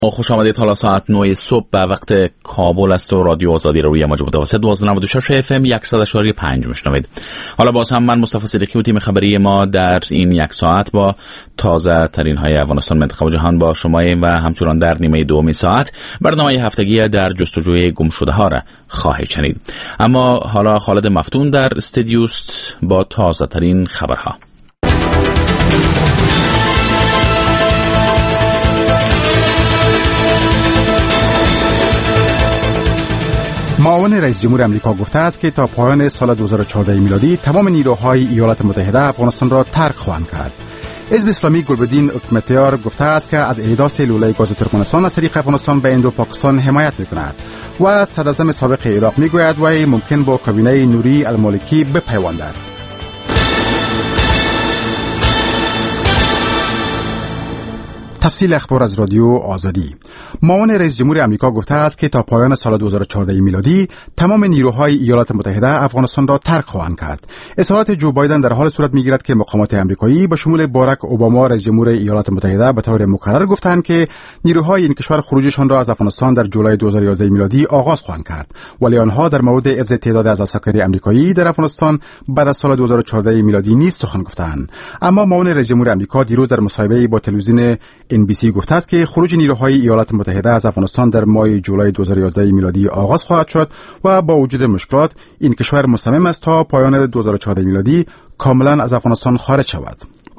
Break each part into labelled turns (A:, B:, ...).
A: خوش آمدید. حالا ساعت 9 صبح به وقت کابل است و رادیو آزادی رو روی موج متوسط 1296 FM 100.5 میشنوید. حالا باز هم من مصطفی صدیقی و تیم خبری ما در این یک ساعت با تازه ترین های افغانستان، منطقه و جهان با شماییم و همچنان در نیمه دومی ساعت برنامه هفتگی در جستجوی گمشده ها را خواهید شنید. اما حالا خالد مفتون در استودیوست با تازه ترین خبرها.
B: معاون رئیس جمهور امریکا گفته است که تا پایان سال 2014 میلادی تمام نیروهای ایالات متحده افغانستان را ترک خواهند کرد. حزب اسلامی گلبدین اکمتیار گفته است که از احداث لوله گاز ترکمنستان از طریق افغانستان به هند و پاکستان حمایت می‌کند و صدراعظم سابق عراق میگوید وی ممکن با کابینه نوری المالکی بپیوندد. تفصیل اخبار از رادیو آزادی. معاون رئیس جمهور امریکا گفته است که تا پایان سال 2014 میلادی تمام نیروهای ایالات متحده افغانستان را ترک خواهند کرد. اظهارات جو بایدن در حال صورت میگیرد که مقامات امریکایی به شمول باراک اوباما رئیس جمهور ایالات متحده به طور مکرر گفتند که نیروهای این کشور خروجشان را از افغانستان در جولای 2011 میلادی آغاز خواهند کرد، ولی آنها در مورد حفظ تعداد از عساکر امریکایی در افغانستان بعد از سال 2014 میلادی نیست سخن گفتند. اما معاون رئیس جمهور امریکا دیروز در مصاحبه‌ای با تلویزیون NBC گفته است که خروج نیروهای ایالات متحده از افغانستان در ماه جولای 2011 میلادی آغاز خواهد شد و با وجود مشکلات این کشور مصمم است تا پایان 2014 میلادی کاملا از افغانستان خارج شود.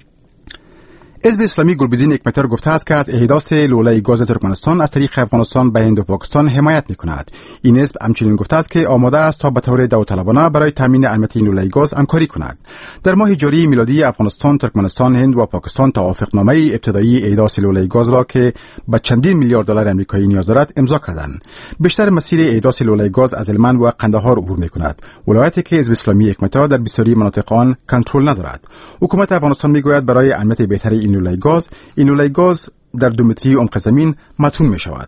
B: حزب اسلامی گلبدین اکمتیار گفته است که از احداث لوله گاز ترکمنستان از طریق افغانستان به هند و پاکستان حمایت می‌کند. این حزب همچنین گفته است که آماده است تا به طور داوطلبانه برای تامین امنیت این لوله گاز همکاری کند. در ماه جاری میلادی افغانستان، ترکمنستان، هند و پاکستان توافقنامه ابتدایی احداث لوله گاز را که به چندین میلیارد دلار آمریکایی نیاز دارد امضا کردند. بیشتر مسیر احداث لوله گاز از هلمند و قندهار عبور می‌کند، ولایتی که حزب اسلامی اکمتیار در بسیاری مناطق آن کنترل ندارد. حکومت افغانستان میگوید برای امنیت بهتر این لوله گاز در 2 متری عمق زمین مدفون می شود.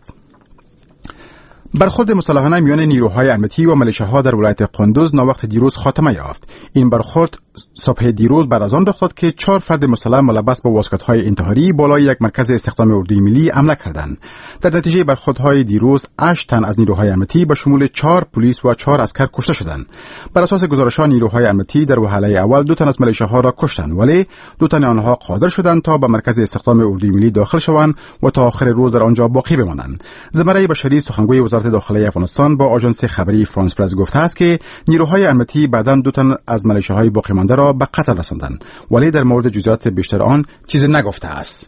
B: برخورد مسلحانه میان نیروهای امنیتی و ملیشه‌ها در ولایت قندوز ناوقت دیروز خاتمه یافت. این برخورد صبح دیروز بعد از آن رخ داد که 4 فرد مسلح ملبس با واسکت‌های انتحاری بالای یک مرکز استخدام اردوی ملی حمله کردند. در نتیجه برخوردهای دیروز 8 تن از نیروهای امنیتی به شمول 4 پلیس و 4 عسکر کشته شدند. بر اساس گزارش‌ها نیروهای امنیتی در وهله اول 2 تن از ملیشه‌ها را کشتند، ولی 2 تن آنها قادر شدند تا به مرکز استخدام اردوی ملی داخل شوند و تا آخر روز در آنجا باقی بمانند. زمره بشری سخنگوی وزارت داخلی افغانستان با آژانس خبری فرانس پرس گفته است که نیروهای امنیتی بعداً 2 تن از ملیشه‌های باقی مانده را به قتل رساندند، ولی در مورد جزئیات بیشتر آن چیزی نگفته است.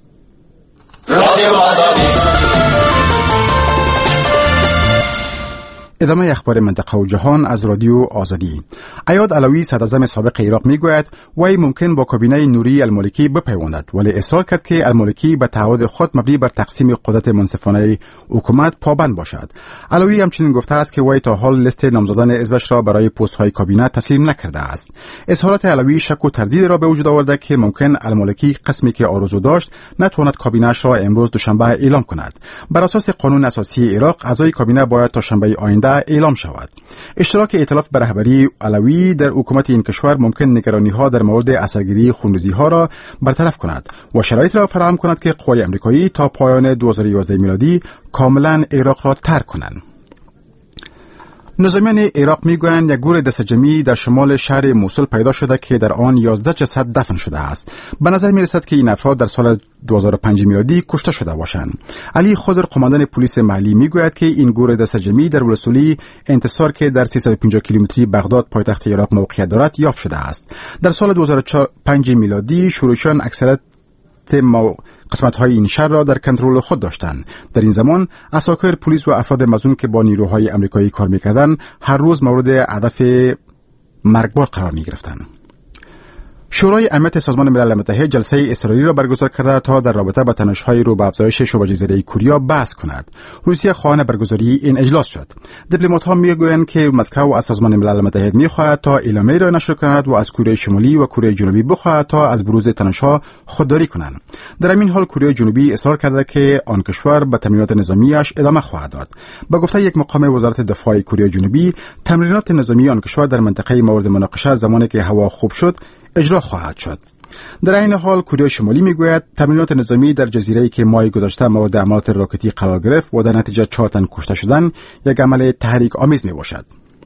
B: ادامه اخبار منطقه و جهان از رادیو آزادی. ایاد علوی صدراعظم سابق عراق میگوید وی ممکن با کابینه نوری المالکی بپیوندد، ولی اصرار کرد که المالکی به تعهد خود مبنی بر تقسیم قدرت منصفانه حکومت پابند باشد. علوی همچنین گفته است که وی تا حال لیست نامزدان حزبش را برای پست‌های کابینه تسلیم نکرده است. اظهارات علوی شک و تردید را به وجود آورده که ممکن المالکی قسمی که آرزو داشت نتواند کابینه‌اش را امروز دوشنبه اعلام کند. بر اساس قانون اساسی عراق اعضای کابینه باید تا شنبه آینده اعلام شود. اشتراک ائتلاف به رهبری علوی در حکومت این کشور ممکن نگرانی‌ها در مورد اثرگیری خونریزی‌ها را برطرف کند و شرایط را فراهم کند که قوای آمریکایی تا پایان 2011 میلادی کاملا عراق را ترک کنند. نظامیان عراق میگویند یک گور دستجمعی در شمال شهر موصل پیدا شده که در آن 11 جسد دفن شده است. به نظر میرسد که این افراد در سال 2005 میلادی کشته شده باشند. علی خضر قماندان پلیس محلی میگوید که این گور دستجمعی در ولسوالی انتصار که در 350 کیلومتری بغداد پایتخت عراق موقعیت دارد یافت شده است. در سال 2005 میلادی شورشیان اکثریت قسمت‌های این شهر را در کنترل خود داشتند. در این زمان عساکر پلیس و افراد مظنون که با نیروهای آمریکایی کار می‌کردند هر روز مورد هدف مرگبار قرار می‌گرفتند. شورای امنیت سازمان ملل متحد جلسه اضطراری را برگزار کرده تا در رابطه با تنش‌های رو به افزایش شبه جزیره کوریا بحث کند. روسیه خواهان برگزاری این اجلاس شد. دیپلمات‌ها میگویند که مسکو از سازمان ملل متحد می‌خواهد تا اعلامیه را نشر کند و از کره شمالی و کره جنوبی بخواهد تا از بروز تنش‌ها خودداری کنند. در همین حال کره جنوبی اصرار کرده که آن کشور به تمرینات نظامیش ادامه خواهد داد. با گفته یک مقام وزارت دفاع کره جنوبی، تمرینات نظامی آن کشور در منطقه مورد مناقشه زمانی که هوا خوب شد اجرا خواهد شد. در این حال کره شمالی میگوید تمرینات نظامی در جزیره‌ای که ماه گذشته مورد حملات راکتی قرار گرفت و در نتیجه 4 تن کشته شدن یک عمل تحریک آمیز میباشد.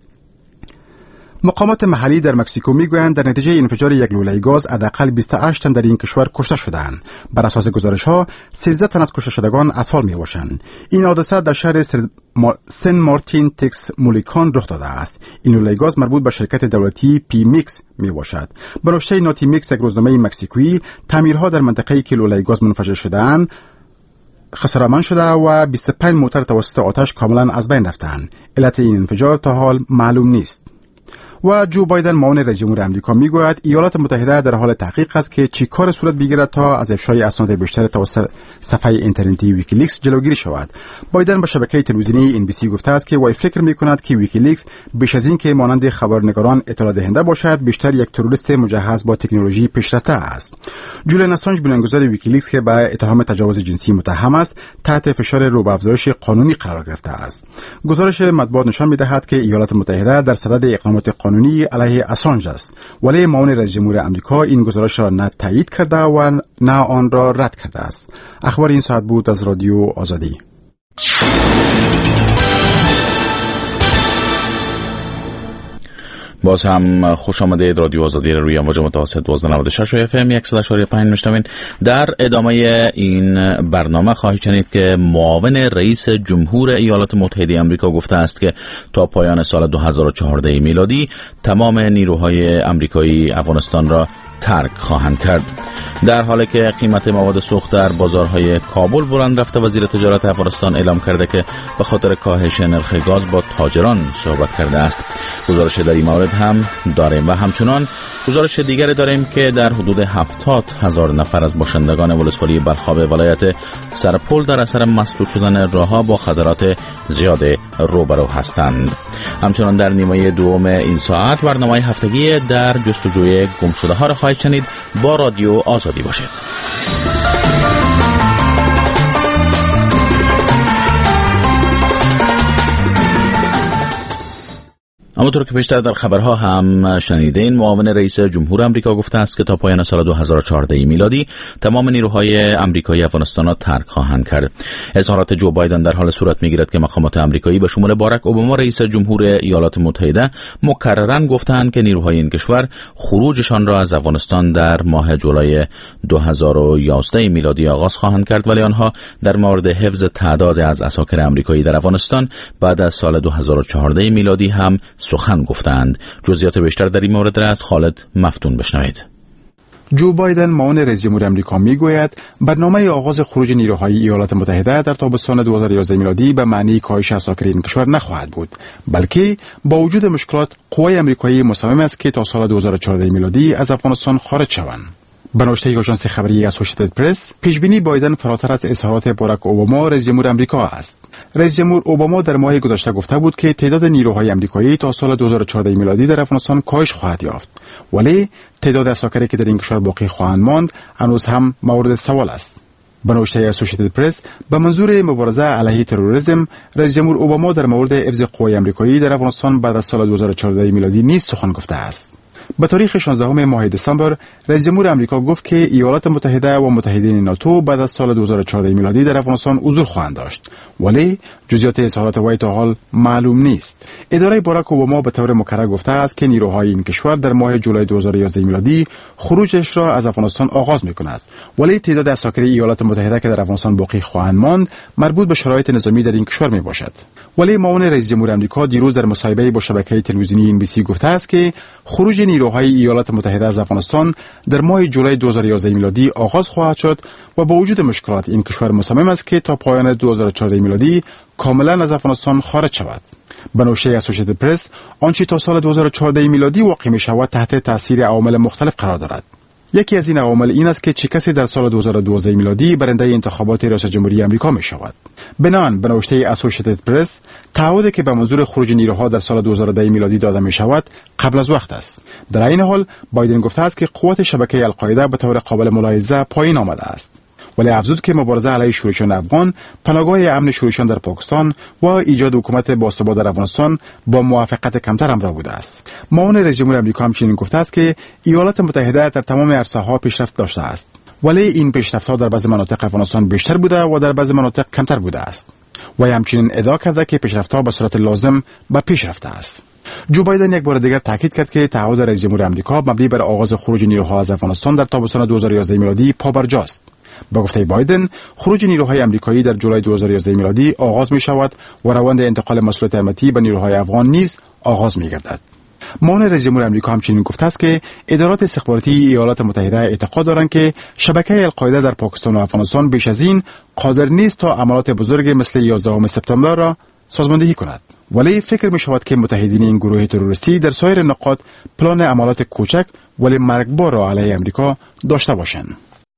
B: مقامات محلی در مکزیکو میگویند در نتیجه انفجار یک لوله گاز حداقل 28 تن در این کشور کشته شدند. بر اساس گزارش‌ها 13 تن از کشته شدگان اطفال میباشند. این حادثه در شهر سن مارتین تکس مولیکان رخ داده است. این لوله گاز مربوط به شرکت دولتی پی میکس میباشد. به نوشته نوتی میکس، یک روزنامه مکزیکویی، تعمیرها در منطقه‌ای که لوله گاز منفجر شده‌اند خساره‌مند شده و 25 موتر توسط آتش کاملا از بین رفتند. علت این انفجار تا حال معلوم نیست. و جو بایدن معاون رئیس جمهور آمریکا میگوید ایالات متحده در حال تحقیق است که چی کار صورت بگیرد تا از افشای اسناد بیشتر توسط صفحه اینترنتی ویکیلیکس جلوگیری شود. بایدن به شبکه تلویزیونی NBC گفته است که وی فکر میکند که ویکیلیکس بیش از این که مانند خبرنگاران اطلاع دهنده باشد، بیشتر یک تروریست مجهز با تکنولوژی پیشرفته است. جولیان اسانج، بنیانگذار ویکیلیکس که به اتهام تجاوز جنسی متهم است، تحت فشار رو به افزایش قانونی قرار گرفته است. گزارش مطبوعات نشان می‌دهد که ایالات متحده در صدد اقدامات قانونی علیه اسانج است، ولی معاون رئیس جمهور آمریکا این گزارش را نه تایید کرده و نه آن را رد کرده است. اخبار این ساعت بود از رادیو آزادی.
A: باز هم خوش آمدید. رادیو آزادی را روی امواج متوسط 1296 FM 100.5 میشنوین. در ادامه این برنامه خواهید شنید که معاون رئیس جمهور ایالات متحده آمریکا گفته است که تا پایان سال 2014 میلادی تمام نیروهای آمریکایی افغانستان را ترک خواهند کرد. در حالی که قیمت مواد سوخت در بازارهای کابل بلند رفته، وزیر تجارت افغانستان اعلام کرده که به خاطر کاهش نرخ گاز با تاجران صحبت کرده است. گزارش در این مورد هم داریم و همچنان گزارش دیگری داریم که در حدود 70,000 نفر از باشندگان ولسوالی بلخاب ولایت سرپل در اثر مسدود شدن راهها با خطرات زیاد روبرو هستند. همچنان در نیمه دوم این ساعت برنامه هفتگی در جستجوی گمشده ها را خواهید شنید. با رادیو آزادی باشید. همونطور که پیشتر در خبرها هم شنیدین، معاون رئیس جمهور آمریکا گفته است که تا پایان سال 2014 میلادی تمام نیروهای آمریکایی افغانستان را ترک خواهند کرد. اظهارات جو بایدن در حال صورت میگیرد که مقامات آمریکایی به شمول باراک اوباما رئیس جمهور ایالات متحده مکرراً گفتند که نیروهای این کشور خروجشان را از افغانستان در ماه جولای 2011 میلادی آغاز خواهند کرد، ولی آنها در مورد حفظ تعداد از عساکر آمریکایی در افغانستان بعد از سال 2014 میلادی هم سخن گفتند. جزئیات بیشتر در این مورد را از خالد مفتون بشنوید.
B: جو بایدن معاون رئیس جمهور آمریکا میگوید برنامه آغاز خروج نیروهای ایالات متحده در تابستان 2011 میلادی به معنی کاهش عساکر این کشور نخواهد بود، بلکه با وجود مشکلات قوای آمریکایی مصمم است که تا سال 2014 میلادی از افغانستان خارج شوند. به نوشته آژانس خبری اسوسییتد پرس، پیشبینی بایدن فراتر از اظهارات باراک اوباما رئیس جمهور آمریکا است. رئیس جمهور اوباما در ماه گذشته گفته بود که تعداد نیروهای آمریکایی تا سال 2014 میلادی در افغانستان کاهش خواهد یافت، ولی تعداد عساکری که در این کشور باقی خواهند ماند هنوز هم مورد سوال است. به نوشته اسوسییتد پرس، به منظور مبارزه علیه تروریسم، رئیس جمهور اوباما در مورد حفظ قوای آمریکایی در افغانستان بعد از سال 2014 میلادی نیز سخن گفته است. به تاریخ 16 ماه دسامبر، رئیس جمهور آمریکا گفت که ایالات متحده و متحدین ناتو بعد از سال 2014 میلادی در افغانستان حضور خواهند داشت، ولی جزئیات اظهارات وی تا حال معلوم نیست. اداره باراک اوباما به طور مکرر گفته است که نیروهای این کشور در ماه جولای 2011 میلادی خروجش را از افغانستان آغاز می‌کند، ولی تعداد عساکر ایالات متحده که در افغانستان باقی خواهند ماند مربوط به شرایط نظامی در این کشور میباشد. ولی معاون رئیس جمهور آمریکا دیروز در مصاحبه با شبکه تلویزیونی NBC گفته است که خروج نیروهای ایالات متحده از افغانستان در ماه جولای 2011 میلادی آغاز خواهد شد و با وجود مشکلات این کشور مصمم است که تا پایان 2014 میلادی کاملا از افغانستان خارج شود. به نوشته اسوسییتد پرس، آنچه تا سال 2014 میلادی واقع می شود تحت تاثیر عوامل مختلف قرار دارد. یکی از این عوامل این است که چه کسی در سال 2012 میلادی برنده انتخابات ریاست جمهوری آمریکا می شود. بنابراین به نوشته اسوسییتد پرس، تعهدی که به منظور خروج نیروها در سال 2010 میلادی داده می شود قبل از وقت است. در این حال بایدن گفته است که قوت شبکه القاعده به طور قابل ملاحظه پایین آمده است. ولی افزود که مبارزه علیه شورشیان افغان، پناهگاه امن شورشیان در پاکستان و ایجاد حکومت باثبات در افغانستان با موافقت کمتر همراه بوده است. معاون رئیس جمهور آمریکا همچنین گفته است که ایالات متحده در تمام عرصه‌ها پیشرفت داشته است، ولی این پیشرفت‌ها در بعضی مناطق افغانستان بیشتر بوده و در بعضی مناطق کمتر بوده است. و همچنین ادعا کرده که پیشرفت‌ها به صورت لازم به پیش رفته است. جو بایدن یک بار دیگر تاکید کرد که تعهد رئیس جمهور آمریکا مبنی بر آغاز خروج نیروها از افغانستان در تابستان 2011 میلادی پابرجاست. با گفته بایدن، خروج نیروهای آمریکایی در جولای 2011 میلادی آغاز می شود و روند انتقال مسئولیت امنیتی به نیروهای افغان نیز آغاز می گردد. معاون رئیس جمهور آمریکا همچنین گفته است که ادارات استخباراتی ایالات متحده اعتقاد دارند که شبکه القاعده در پاکستان و افغانستان بیش از این قادر نیست تا عملیات بزرگ مثل 11 سپتامبر را سازماندهی کند، ولی فکر می شود که متحدین این گروه تروریستی در سایر نقاط پلان عملیات کوچک ولی مرگبار را علیه امریکا داشته باشند.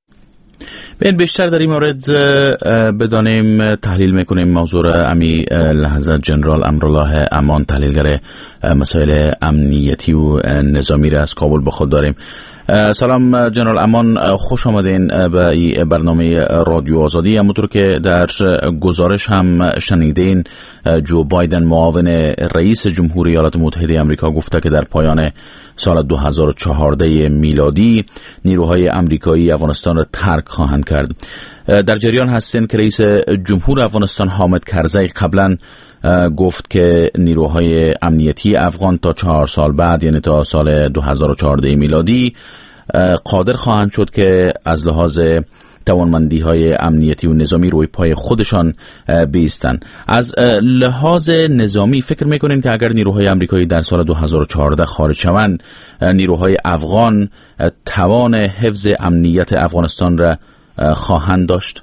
A: بین بیشتر در این مورد بدانیم تحلیل میکنیم موضوع را امی لحظه جنرال امرالله امان، تحلیلگر مسائل امنیتی و نظامی را از کابل با خود داریم. سلام جنرال امان، خوش آمدین به این برنامه رادیو آزادی. همونطور که در گزارش هم شنیدین، جو بایدن معاون رئیس جمهور ایالات متحده آمریکا گفته که در پایان سال 2014 میلادی نیروهای آمریکایی افغانستان را ترک خواهند کرد. در جریان هستین که رئیس جمهور افغانستان حامد کرزی قبلا گفت که نیروهای امنیتی افغان تا 4 سال بعد، یعنی تا سال 2014 میلادی، قادر خواهند شد که از لحاظ توانمندی های امنیتی و نظامی روی پای خودشان بایستند. از لحاظ نظامی فکر میکنین که اگر نیروهای آمریکایی در سال 2014 خارج شوند، نیروهای افغان توان حفظ امنیت افغانستان را خواهند داشت؟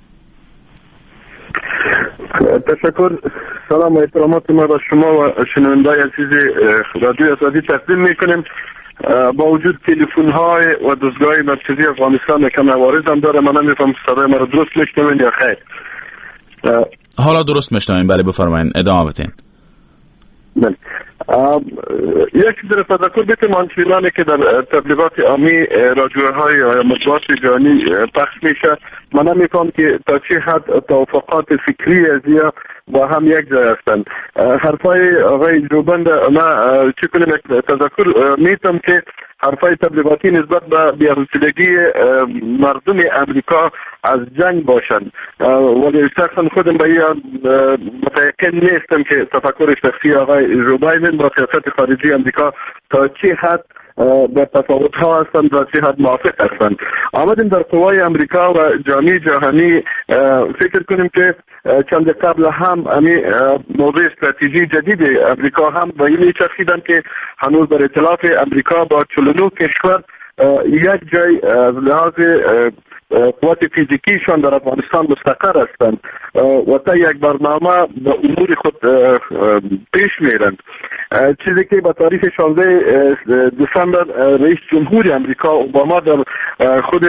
C: تشکر. سلام و احترامات ما به شما و شنوندای عزیز رادیو آزادی تقدیم میکنیم. با وجود تلفن های و دستگاه مرکزی افغانستان یکم عوارض هم داره، من نمیفهم صدای ما رو درست میشنوین یا خیر؟
A: حالا درست میشنوین. بله بفرمایید، ادامه بدین.
C: بله. یکی در تذکر بیتیم آنچنانی که در تبلیغات عامی رادیوهای یا مطبوعات جهانی پخش میشه، من نمیفهم که تا چه حد توافقات فکری ازیا با هم یک جای هستند. حرفای آقای جوبند ما چه کنیم تذکر میتم که حرفای تبلیغاتی نسبت به بی‌حوصلگی مردم امریکا از جنگ باشند، ولی شخصا خودم به این متأکد نیستم که تفکر شخصی آقای جو بایدن با سیاست خارجی امریکا تا چه حد در تفاوت ها هستند و چه حد موافق هستند. آمدیم در قوای امریکا و جامعه جهانی فکر کنیم که چند قبل هم موضوع استراتژی جدید امریکا هم با این چرخیدن که هنوز در ائتلاف امریکا با 49 کشور یک جای از لحاظ قوات فیزیکیشان در افغانستان مستقر هستند و تا یک برنامه به امور خود پیش میرند. چیزی که به تاریخ 16 دسامبر رئیس جمهور امریکا اوباما در خود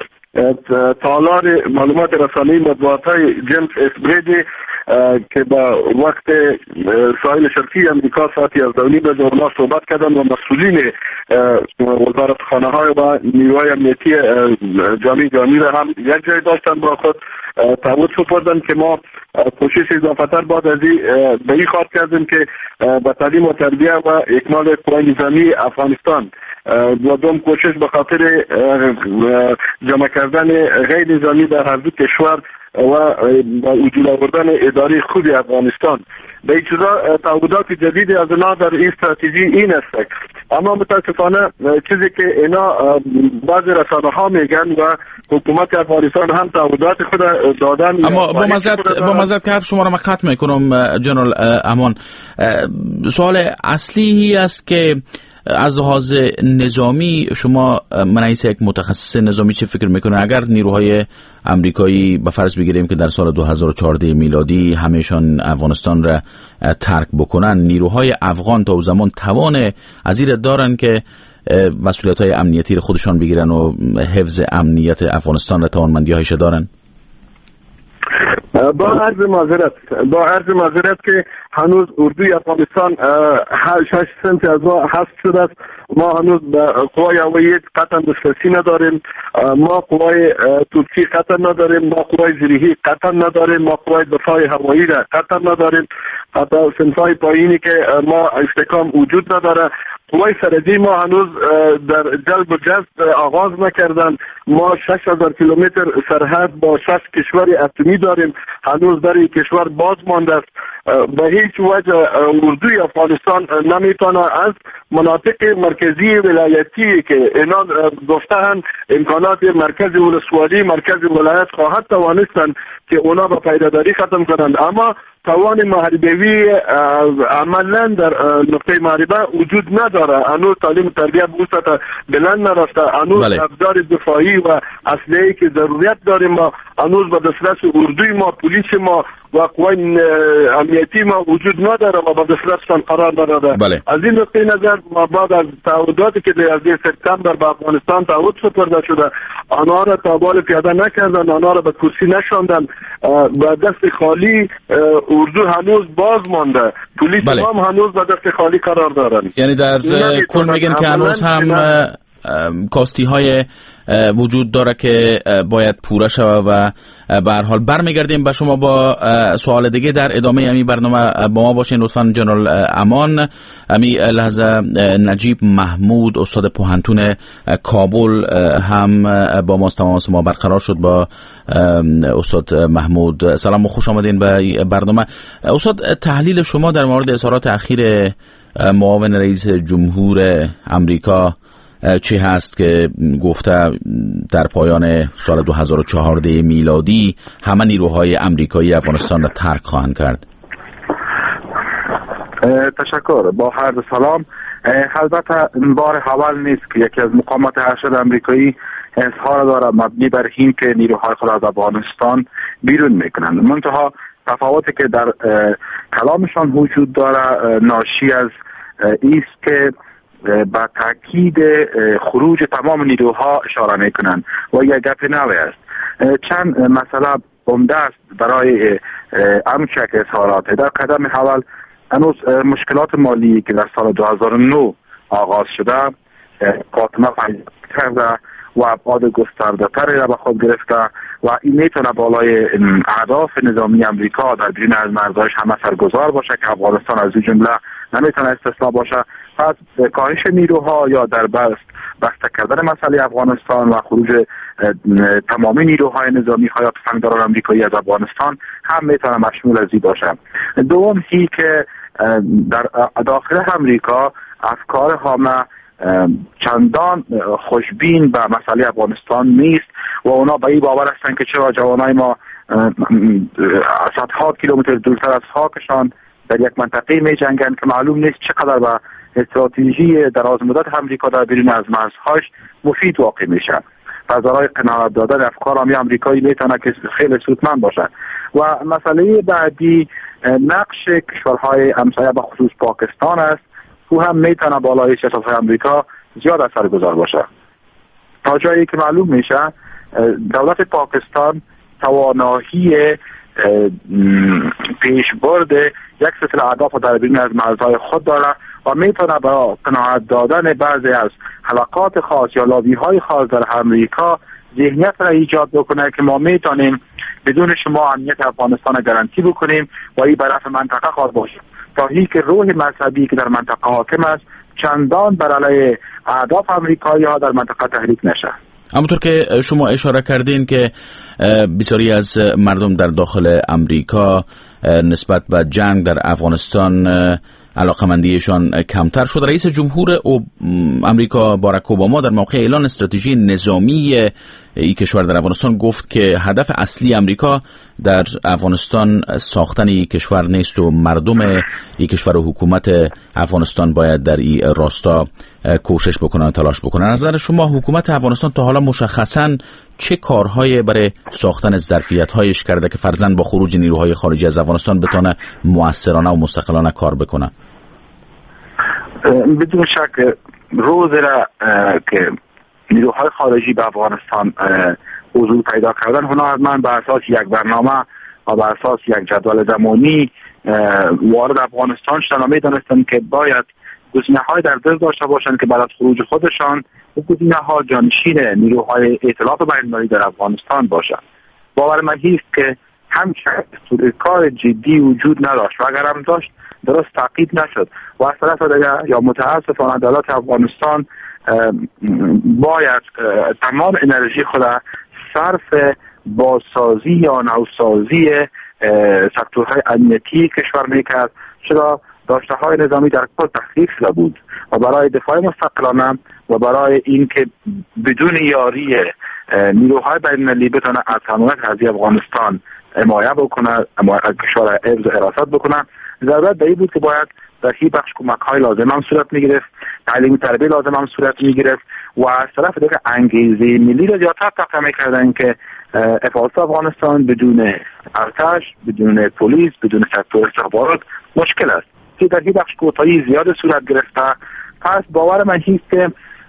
C: تالار معلومات رسانه‌ای مطبوعات‌های جیمز اس بریدی که با وقت ساحل شرقی امریکا ساعتی از دولی به جورنا صحبت کردن و مسئولین وزارتخانه‌های و نیروهای امنیتی جامعه جهانی را هم یک جای داشتن با خود تعهد سپردن که ما کوشش اضافتر بعد از به این خاطر کردیم که با تعلیم و تربیه و اکمال قوای نظامی افغانستان و دوم کوشش به خاطر جمع کردن غیر نظامی در هر دو کشور و وجود آوردن اداره خوب افغانستان. به این چیزا تعهدات جدید از اینا در این استراتژی این است. اما متاسفانه چیزی که اینا بعضی رسانه ها میگن و حکومت افغانستان هم تعهدات خود دادن.
A: اما با مزد که حرف شما را من ختم میکنم جنرال امان، سوال اصلی است که از لحاظ نظامی شما من ایسا یک متخصص نظامی چه فکر میکنه اگر نیروهای امریکایی به فرض بگیریم که در سال 2014 میلادی همیشان افغانستان را ترک بکنن، نیروهای افغان تا زمان توان از این دارن که مسئولیت‌های امنیتی را خودشان بگیرن و حفظ امنیت افغانستان را توانمندی‌هایش دارن؟
C: با عرض معذرت که هنوز اردوی افغانستان 6 سنت از ما حذف شده است. ما هنوز به قوای هوایی قطعا دسترسی نداریم، ما قوای ترکی قطعا نداریم، ما قوای زیریهی قطعا نداریم، ما قوای دفاع هوایی را قطعا نداریم. حتی سنفای پایینی که ما استحکام وجود نداره. قوای سرحدی ما هنوز در جلب و جذب آغاز نکردن. ما 6000 کیلومتر سرحد با 6 کشور اتمی داریم، هنوز در این کشور باز مانده است. به هیچ وجه اردوی افغانستان نمیتونه از مناطق مرکزی ولایتی که اینا گفته‌اند امکانات مرکز ولسوالی، مرکز ولایت خواهد توانستند که اونا به پیداداری ختم کنند، اما توان محاربه‌ای عملا در نقطه محاربه وجود نداره. هنوز تعلیم تربیت بوسط بلند نرفته، هنوز ابزار دفاعی و اسلحه‌ای که ضرورت داریم ما هنوز به دسترس اردوی ما، پلیس ما و قوای امنیتی ما وجود نداره و به دسترسشان قرار نداره. از این نقطه نظر ما بعد از تعهداتی که در 11 سپتامبر به افغانستان تعهد سپرده شده، آنها را تابال پیاده نکردن، آنها را به کرسی نشاندن، به دست خالی اردو هنوز باز مانده، پلیس هم هنوز به دست خالی قرار دارن.
A: یعنی در کل میگن که هنوز هم کاستی های وجود داره که باید پوره شود و به هر حال برمیگردیم به شما با سوال دیگه در ادامه همین برنامه. با ما باشین لطفاً. جنرال امان همین لحظه نجیب محمود استاد پوهنتون کابل هم با ماست، تماس ما برقرار شد با استاد محمود. سلام و خوش آمدین به برنامه. استاد، تحلیل شما در مورد اظهارات اخیر معاون رئیس جمهور امریکا چی هست که گفته در پایان سال 2014 میلادی همه نیروهای امریکایی افغانستان را ترک خواهند کرد؟
D: تشکر. با هر سلام. البته بار اول نیست که یکی از مقامات ارشد امریکایی اظهار داره مبنی بر این که نیروهای خود از افغانستان بیرون میکنند. منتها تفاوتی که در کلامشان وجود داره ناشی از ایست که با تاکید خروج تمام نیروها اشاره میکنند و یک گپ نوی است. چند مسئله عمده است برای همچک اظهارات. در قدم اول هنوز مشکلات مالی که در سال 2009 آغاز شده خاتمه پیدا کرده و ابعاد گسترده تری را به خود گرفته و این میتونه بالای اهداف نظامی امریکا در بیرون از مرزهایش همه سرگزار باشه که افغانستان از این جمله نمیتونه استثنا باشه. پس کاهش نیروها یا در بسته کردن مسئله افغانستان و خروج تمامی نیروهای نظامی یا تفنگداران امریکایی از افغانستان هم میتونه مشمول از این باشه. دوم هی که در داخل امریکا افکار همه چندان خوشبین به مسئله افغانستان نیست و اونا به این باور هستند که چرا جوانای ما صدها کیلومتر دورتر از خاکشان در یک منطقه می جنگند که معلوم نیست چقدر به استراتژی دراز مدت امریکا در بیرون از مرزهاش مفید واقع میشه. برای قناعت دادن افکار امریکایی میتونه که خیلی سودمند باشه. و مسئله بعدی نقش کشورهای همسایه به خصوص پاکستان است، او هم میتونه بالای سیاست‌های امریکا زیاد اثرگذار باشه. تا جایی که معلوم میشه دولت پاکستان توانایی پیشبرد یک سلسله اهداف در بیرون از مرزهای خود داره و میتونه با قناعت دادن بعضی از حلقات خاص یا لابی‌های خاص در امریکا ذهنیت را ایجاد بکنه که ما میتونیم بدون شما امنیت افغانستان گارانتی بکنیم و این برای منطقه خواهد باشه تا هی که روح مذهبی که در منطقه حاکم است چندان بر علیه اهداف امریکایی ها در منطقه تحریک نشه.
A: همونطور که شما اشاره کردین که بسیاری از مردم در داخل امریکا نسبت به جنگ در افغانستان علاقمندیشان کمتر شد. رئیس جمهور امریکا باراک اوباما در موقع اعلان استراتژی نظامی این کشور در افغانستان گفت که هدف اصلی امریکا در افغانستان ساختن این کشور نیست و مردم این کشور و حکومت افغانستان باید در این راستا کوشش بکنن و تلاش بکنن. از نظر شما حکومت افغانستان تا حالا مشخصاً چه کارهای برای ساختن ظرفیت‌هایش کرده که فرضاً با خروج نیروهای خارجی از افغانستان بتونه مؤثرانه و مستقلانه کار بکنه؟
D: بدون شک روز را که نیروهای خارجی به افغانستان حضور پیدا کردن هنرمند به اساس یک برنامه و بر اساس یک جدول زمانی وارد افغانستان شدن و می‌دانستند که باید گزینه‌های در دست داشته باشند که بعد از خروج خودشان و گزینه‌ها جانشین نیروهای ائتلاف بین‌المللی در افغانستان باشند. باور من است که همچنین کار جدی وجود نداشت و اگر هم داشت درست تعقیب نشد و از طرف دیگر یا متاسفانه دولت افغانستان باید تمام انرژی خود صرف بازسازی یا نوسازی سکتورهای امنیتی کشور میکرد، چرا داشته های نظامی در کل تخلیق شده بود و برای دفاع مستقلانه و برای اینکه بدون یاری نیروهای بین‌المللی بتونه از امنیت ارضی افغانستان حمایه بکنه، کشور حفظ و حراست بکنه، ضرورت به این بود که باید در این بخش کمک‌های لازم هم صورت می‌گرفت، تعلیم تربیت لازم هم صورت می‌گرفت و از طرف دیگه انگیزه ملی را زیادتر تقویت می‌کردن که حفاظت افغانستان بدون ارتش، بدون پلیس، بدون سکتور استخبارات مشکل است که در این بخش کوتاهی زیاد صورت گرفته. پس باور من هست که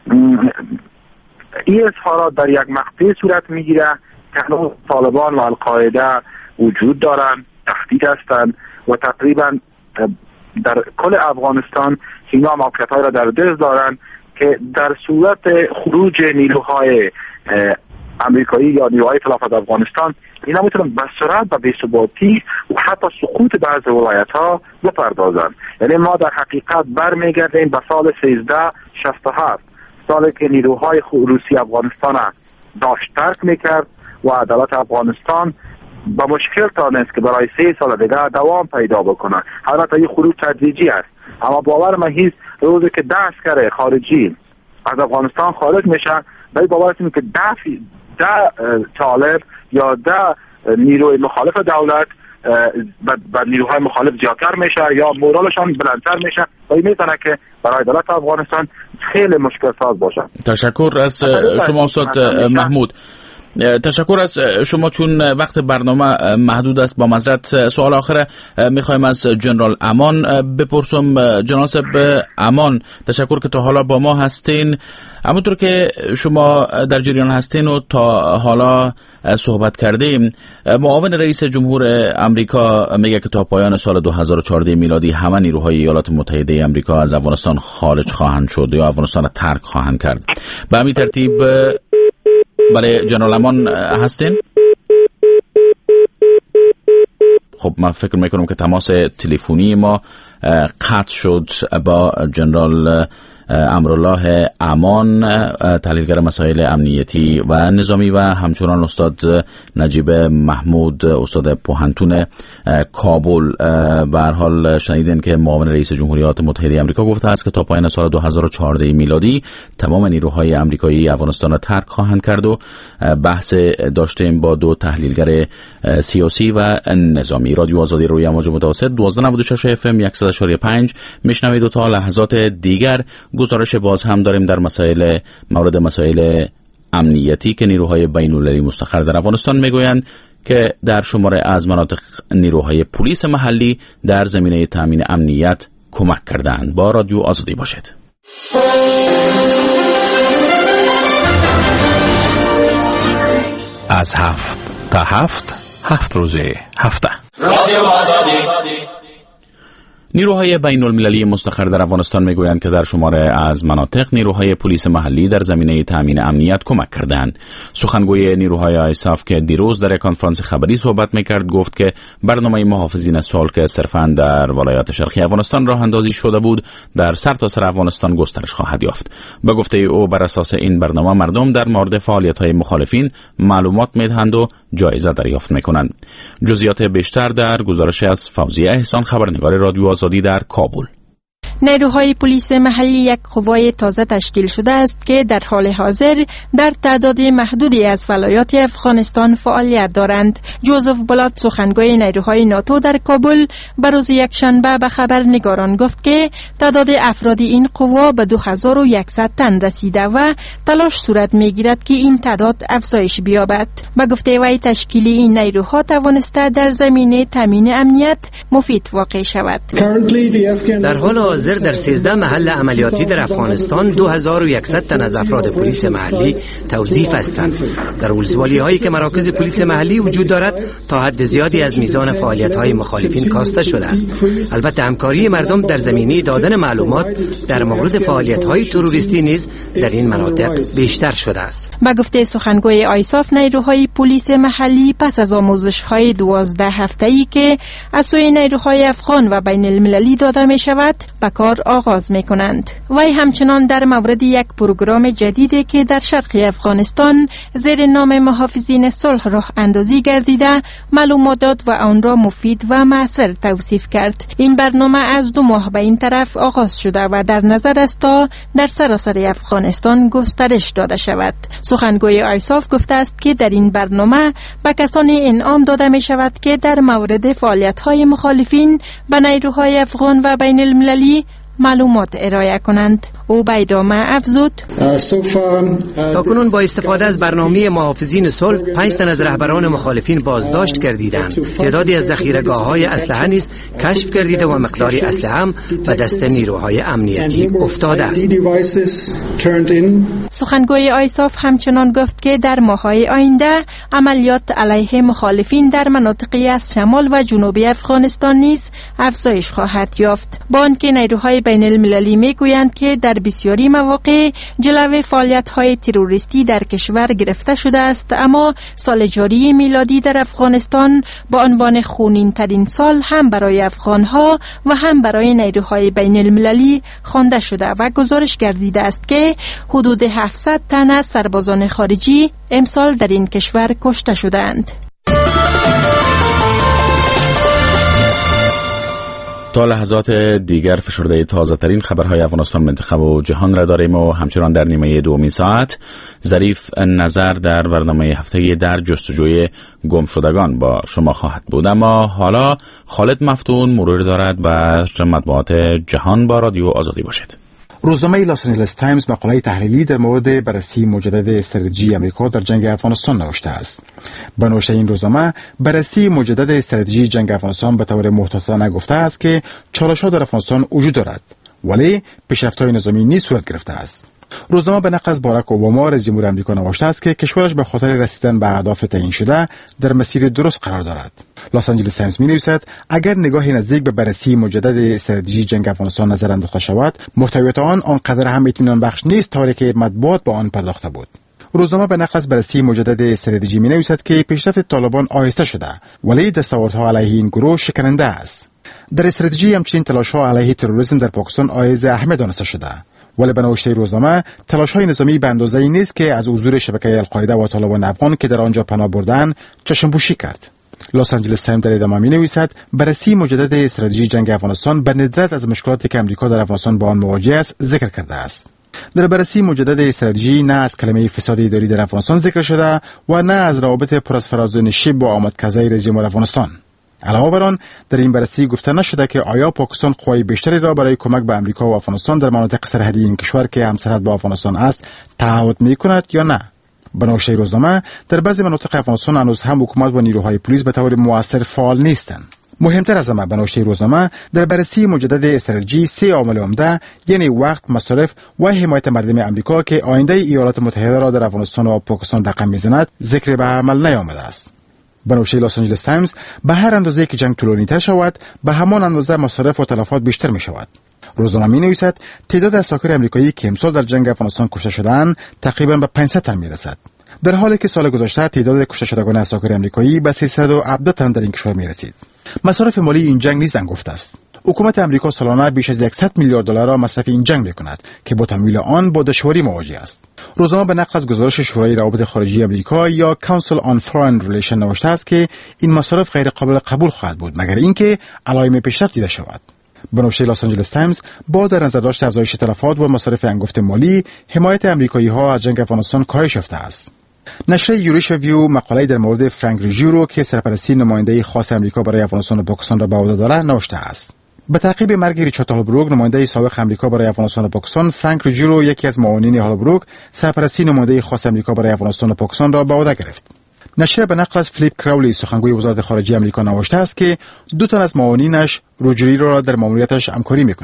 D: این اظهارات در یک مقطع صورت می‌گیره که طالبان و القاعده وجود دارند، تهدید هستند و تقریبا در کل افغانستان اینا موقعیت‌های را در دست دارند که در صورت خروج نیروهای امریکایی یا نیروهای ائتلاف از افغانستان اینا میتونن به سرعت و بی‌ثباتی و حتی سقوط بعضی ولایت‌ها بپردازند. یعنی ما در حقیقت برمیگردیم به سال 1367، سالی که نیروهای روسی افغانستان داشت ترک میکرد و دولت افغانستان با مشکل تانست که برای 3 سال دیگه دوام پیدا بکنه. البته این خروج تدریجی است، اما باور من هست روزی که 10 عسکر خارجی از افغانستان خارج میشن، باید باور کنیم که 10 طالب یا 10 نیروی مخالف دولت و نیروهای مخالف زیادتر میشه یا مورالشان بلندتر میشه و این میتونه که برای دولت افغانستان خیلی مشکل ساز باشه.
A: تشکر از شما استاد محمود. تشکر از شما. چون وقت برنامه محدود است، با معذرت سوال آخر میخوایم از جنرال امان بپرسم. جنرال صاحب امان، تشکر که تا حالا با ما هستین. همونطور که شما در جریان هستین و تا حالا صحبت کردیم، معاون رئیس جمهور امریکا میگه که تا پایان سال 2014 میلادی همه نیروهای ایالات متحده امریکا از افغانستان خارج خواهند شد یا افغانستان را ترک خواهند کرد. به همین ترتیب برای جنرال امان هستین؟ خب من فکر میکنم که تماس تلفنی ما قطع شد با جنرال امرالله امان، تحلیلگر مسائل امنیتی و نظامی، و همچنان استاد نجیب محمود، استاد پوهنتون کابل. به هر حال شنیدین که معاون رئیس جمهوری ایالات متحده آمریکا گفته است که تا پایان سال 2014 میلادی تمام نیروهای آمریکایی افغانستان را ترک خواهند کرد و بحث داشتیم با 2 تحلیلگر سیاسی و نظامی. رادیو آزادی روی امواج متوسط 1296 FM 100.5 میشنوید و تا لحظات دیگر گزارش باز هم داریم در مورد مسائل امنیتی که نیروهای بین‌المللی مستقر در افغانستان میگویند که در شماره از مناطق نیروهای پلیس محلی در زمینه تامین امنیت کمک کردند. با رادیو آزادی باشید.
E: از 7 تا 7 روز هفته
A: رادیو آزادی. نیروهای بین‌المللی مستقر در افغانستان میگویند که در شماره از مناطق نیروهای پلیس محلی در زمینه تامین امنیت کمک کردند. سخنگوی نیروهای آیساف که دیروز در کنفرانس خبری صحبت میکرد گفت که برنامه محافظین صلح که صرفاً در ولایات شرقی افغانستان راه اندازی شده بود در سرتاسر افغانستان گسترش خواهد یافت. به گفته او بر اساس این برنامه مردم در مورد فعالیت‌های مخالفین معلومات میدهند و جایزه دریافت میکنند. جزئیات بیشتر در گزارش از فوزیه احسان، خبرنگار رادیو آزادی در کابل.
F: نیروهای پلیس محلی یک قوای تازه تشکیل شده است که در حال حاضر در تعداد محدودی از ولایات افغانستان فعالیت دارند. جوزف بلات، سخنگوی نیروهای ناتو در کابل، به روز یکشنبه به خبرنگاران گفت که تعداد افراد این قوا به 2100 تن رسیده و تلاش صورت میگیرد که این تعداد افزایش بیابد. به گفته وی تشکیل این نیروها توانسته در زمینه تامین امنیت مفید واقع شود.
G: در حال حاضر حاضر در 13 محل عملیاتی در افغانستان 2100 تن از افراد پلیس محلی توظیف هستند. در ولسوالی‌هایی که مراکز پلیس محلی وجود دارد تا حد زیادی از میزان فعالیت‌های مخالفین کاسته شده است. البته همکاری مردم در زمینه دادن معلومات در مورد فعالیت‌های تروریستی نیز در این مناطق بیشتر شده است.
F: با گفته سخنگوی آیساف، نیروهای پلیس محلی پس از آموزش‌های 12 هفته‌ای که از سوی نیروهای افغان و بین المللی داده می شود به کار آغاز می کنند. وی همچنان در مورد یک پروگرام جدیدی که در شرق افغانستان زیر نام محافظین صلح راه اندازی گردیده معلومات داد و آن را مفید و مؤثر توصیف کرد. این برنامه از 2 ماه به این طرف آغاز شده و در نظر است تا در سراسر افغانستان گسترش داده شود. سخنگوی آیساف گفته است که در این برنامه به کسانی انعام داده می شود که در مورد فعالیت‌های مخالفین به نیروهای افغان و بین المللی معلومات ارائه کنند. او به ادامه افزود:
G: تاکنون با استفاده از برنامه محافظین صلح 5 تن از رهبران مخالفین بازداشت گردیدند. تعدادی از ذخیره‌گاه‌های اسلحه نیز کشف گردیده و مقداری اسلحه هم به دست نیروهای امنیتی افتاده است.
F: سخنگوی آیساف همچنان گفت که در ماه‌های آینده عملیات علیه مخالفین در مناطقی از شمال و جنوبی افغانستان نیز افزایش خواهد یافت. با آنکه نیروهای بین المللی میگویند که در بسیاری مواقع جلوه فعالیت‌های تروریستی در کشور گرفته شده است، اما سال جاری میلادی در افغانستان با عنوان خونین ترین سال هم برای افغان‌ها و هم برای نیروهای بین المللی خوانده شده و گزارش گردیده است که حدود 700 تن از سربازان خارجی امسال در این کشور کشته شدند.
A: تا لحظات دیگر فشرده تازه ترین خبرهای افغانستان، منطقه و جهان را داریم و همچنان در نیمه دومین ساعت ظریف نظر در برنامه هفته در جستجوی گمشدگان با شما خواهد بود. اما حالا خالد مفتون مرور دارد بر مطبوعات جهان با رادیو آزادی باشد.
B: روزنامه لاس آنجلس تایمز مقاله تحلیلی در مورد بررسی مجدد استراتژی آمریکا در جنگ افغانستان نوشته است. به نوشته این روزنامه، بررسی مجدد استراتژی جنگ افغانستان به طور محتاطانه گفته است که چالش‌ها در افغانستان وجود دارد، ولی پیشرفت‌های نظامی نیز صورت گرفته است. روزنامه به نقل از باراک اوباما رئیس جمهور آمریکا نوشته است که کشورش به خاطر رسیدن به اهداف تعیین شده در مسیر درست قرار دارد. لاس آنجلس تایمز می‌نویسد اگر نگاه نزدیک به بررسی مجدد استراتژی جنگ افغانستان نظر انداخته شود، محتویات آنقدر هم اطمینان بخش نیست طوری که مطبوعات به آن پرداخته بود. روزنامه به نقل از بررسی مجدد استراتژی می‌نویسد که پیشرفت طالبان آهسته شده، ولی دستاوردها علیه این گروه شکننده است. در استراتژی همچنین تلاش‌ها علیه تروریسم در پاکستان حائز اهمیت دانسته شده، ولی به نوشته روزنامه تلاش‌های نظامی به اندازه‌ای نیست که از حضور شبکه القاعده و طالبان افغان که در آنجا پناه بردن چشم‌پوشی کرد. لاس آنجلس تایمز در ادامه می‌نویسد بررسی مجدد استراتژی جنگ افغانستان به ندرت از مشکلاتی که آمریکا در افغانستان با آن مواجه است ذکر کرده است. در بررسی مجدد استراتژی نه از کلمه فساد اداری در افغانستان ذکر شده و نه از روابط پر از فراز و نشیب با آمد کزای رئیس جمهور افغانستان. علاوه بر آن در این بررسی گفته نشده که آیا پاکستان قوای بیشتری را برای کمک به آمریکا و افغانستان در مناطق سرحدی این کشور که همسرحد با افغانستان است تعهد می‌کند یا نه. به نوشته روزنامه در بعضی مناطق افغانستان هنوز هم حکومت و نیروهای پلیس به طور مؤثر فعال نیستند. مهمتر از همه به نوشته روزنامه در بررسی مجدد استراتژی 3 عامل عمده یعنی وقت، مصارف و حمایت مردم آمریکا که آینده ایالات متحده را در افغانستان و پاکستان رقم می‌زند ذکر به عمل نیامده است. به نوشته لاس آنجلس تایمز به هر اندازه که جنگ طولانی‌تر شود به همان اندازه مصارف و تلفات بیشتر می‌شود. روزنامه می‌نویسد تعداد اساکر آمریکایی که امسال در جنگ افغانستان کشته شدند تقریباً به 500 تن می‌رسد، در حالی که سال گذشته تعداد کشته شدگان اساکر آمریکایی به 317 تن در این کشور می‌رسید. مصارف مالی این جنگ نیز انگفت است. حکومت آمریکا سالانه بیش از 100 میلیارد دلار را مصرف این جنگ می‌کند که با تمویل آن با دشواری مواجه است. روزنامه به نقل از گزارش شورای روابط خارجی آمریکا یا Council on Foreign Relations نوشته است که این مصارف غیر قابل قبول خواهد بود مگر اینکه علائم پیشرفت دیده شود. به نوشته لاس آنجلس تایمز با در نظر داشت افزایش تلفات و مصارف انگفت مالی، حمایت آمریکایی‌ها از جنگ افغانستان کاهش یافته است. نشر یوریش ویو مقاله در مورد فرانک ریجیرو که سرپرستی نماینده خاص آمریکا برای افغانستان و پاکستان را به عهده دارد نوشته است. به تعقیب مرگ ریچارد هالبروک نماینده سابق آمریکا برای افغانستان و پاکستان، فرانک ریجیرو یکی از معاونین هالبروک سرپرستی نماینده خاص آمریکا برای افغانستان و پاکستان را به عهده گرفت. نشر به نقل از فلیپ کراولی سخنگوی وزارت خارجه آمریکا نوشته است که 2 تن از معاونینش ریجیرو را در ماموریتش همکاری می‌کند.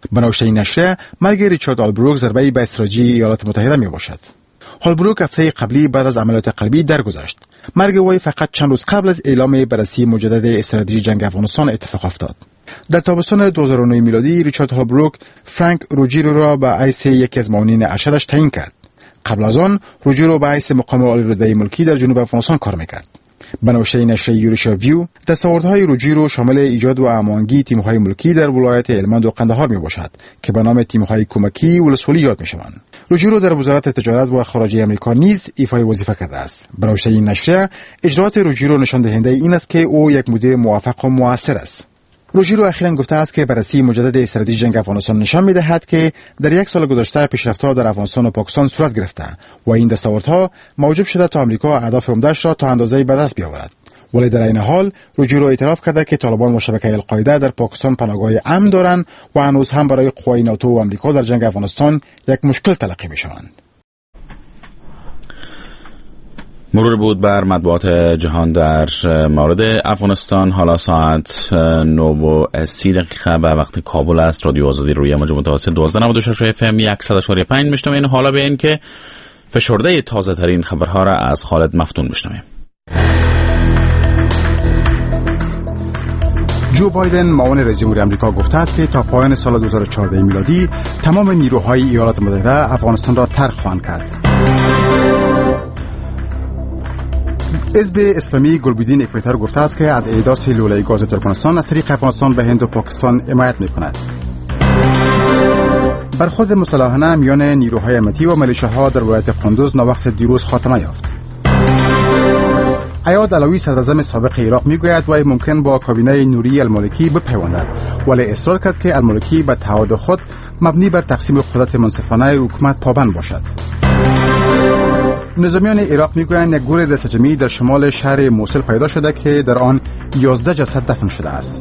B: بنابر این نشریه مرگ ریچارد هالبروک ضربه‌ای به استراتژی ایالات متحده می باشد. هالبروک هفته قبلی بعد از عملیات قلبی درگذشت. مرگ وی فقط چند روز قبل از اعلام بررسی مجدد استراتژی جنگ افغانستان اتفاق افتاد. در تابستان 2009 میلادی ریچارد هالبروک فرانک روجیرو را به حیث یکی از معاونین ارشدش تعیین کرد. قبل از آن روجیرو به حیث مقام عالی رتبه ملکی در جنوب افغانستان کار میکرد. بنابر نشریه یوریشیا ویو، دستاوردهای روجیرو شامل ایجاد و هماهنگی تیم‌های ملکی در ولایت هلمند و قندهار میباشد که به نام تیم‌های کمکی ولسوالی یاد میشوند. روجیرو در وزارت تجارت و خارجه آمریکا نیز ایفای وظیفه کرده است. بنابر این نشریه، اجرات روجیرو نشان دهنده این است که او یک مدیر موفق و مؤثر است. روجیرو اخیراً گفته است که بررسی مجدد استراتژی جنگ افغانستان نشان می‌دهد که در یک سال گذشته پیشرفت‌ها در افغانستان و پاکستان صورت گرفته و این دستاوردها موجب شده تا آمریکا اهداف عمده‌اش را تا اندازه‌ای به دست بیاورد. ولی در این حال روجیرو اعتراف کرده که طالبان و شبکه القاعده در پاکستان پناهگاه امن دارند و هنوز هم برای قوای ناتو و آمریکا در جنگ افغانستان یک مشکل تلقی می‌شوند.
A: مرور بود بر مطبوعات جهان در مورد افغانستان. حالا ساعت 9:30 به وقت کابل است. رادیو آزادی روی موج متوسط 1296 FM 100.5 میشنوین. حالا به این که فشرده تازه ترین خبرها را از خالد مفتون میشنویم.
B: جو بایدن معاون رئیس جمهور آمریکا گفته است که تا پایان سال 2014 میلادی تمام نیروهای ایالات متحده افغانستان را ترک خواهند کرد. حزب اسلامی گلبدین اکواتور گفته است که از احداث لوله گاز ترکمنستان از طریق افغانستان به هند و پاکستان حمایت می‌کند. برخورد مسلحانه میان نیروهای امنیتی و ملیشه‌ها در ولایت قندوز ناوقت دیروز خاتمه یافت. ایاد علوی صدراعظم سابق عراق میگوید وی ممکن با کابینه نوری المالکی بپیوندد، ولی اصرار کرد که المالکی به تعهد خود مبنی بر تقسیم قدرت منصفانه حکومت پابند باشد. نظامیان عراق میگویند یک گور دستجمعی در شمال شهر موصل پیدا شده که در آن 11 جسد دفن شده است.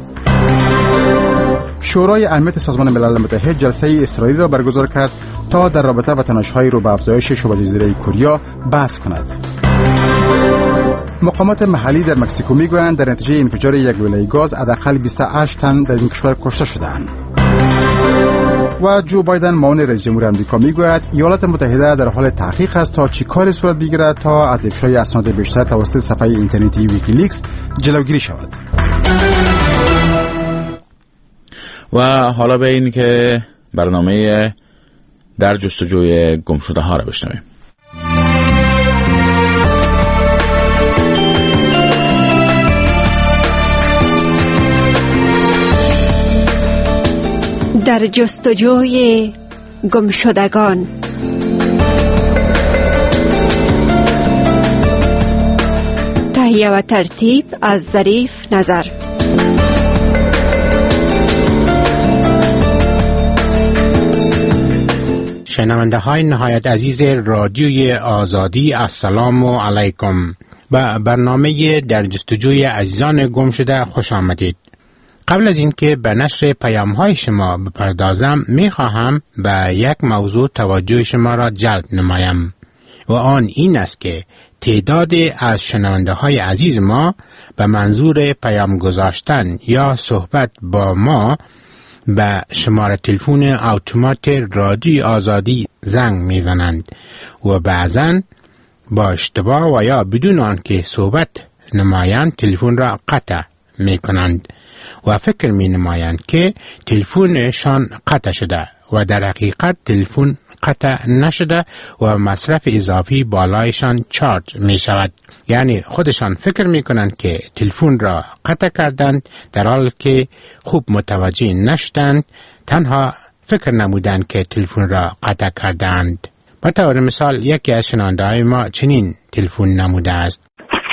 B: شورای امنیت سازمان ملل متحد جلسه اسرائیل را برگزار کرد تا در رابطه با تنش‌های رو به افزایش شبه جزیره کوریا بحث کند. مقامات محلی در مکزیکو میگویند در نتیجه انفجار یک لوله گاز حداقل 28 تن در این کشور کشته شده‌اند. و جو بایدن معاون رئیس جمهور آمریکا میگوید ایالات متحده در حال تحقیق است تا چی کاری صورت بگیرد تا از افشای اسناد بیشتر توسط صفحه اینترنتی ویکیلیکس جلوگیری شود.
A: و حالا به این که برنامه در جستجوی گمشده ها را بشنویم.
H: در جستجوی گمشدگان. تهیه و ترتیب از ظریف نظر.
I: شنونده های نهایت عزیز رادیوی آزادی، السلام علیکم. به برنامه در جستجوی عزیزان گم شده خوش آمدید. قبل از اینکه به نشر پیام های شما بپردازم، می خواهم به یک موضوع توجه شما را جلب نمایم و آن این است که تعداد از شنونده های عزیز ما به منظور پیام گذاشتن یا صحبت با ما به شماره تلفن اتومات رادیو آزادی زنگ میزنند و بعضاً با اشتباه و یا بدون آنکه صحبت نمایند تلفن را قطع می کنند و فکر می نمایند که تلفنشان قطع شده و در حقیقت تلفن قطع نشده و مصرف اضافی بالایشان چارج می شود. یعنی خودشان فکر می کنند که تلفن را قطع کردند در حالی که خوب متوجه نشدند، تنها فکر نمودند که تلفن را قطع کردند. به طور مثال یکی از شنونده‌های ما چنین تلفن نموده است: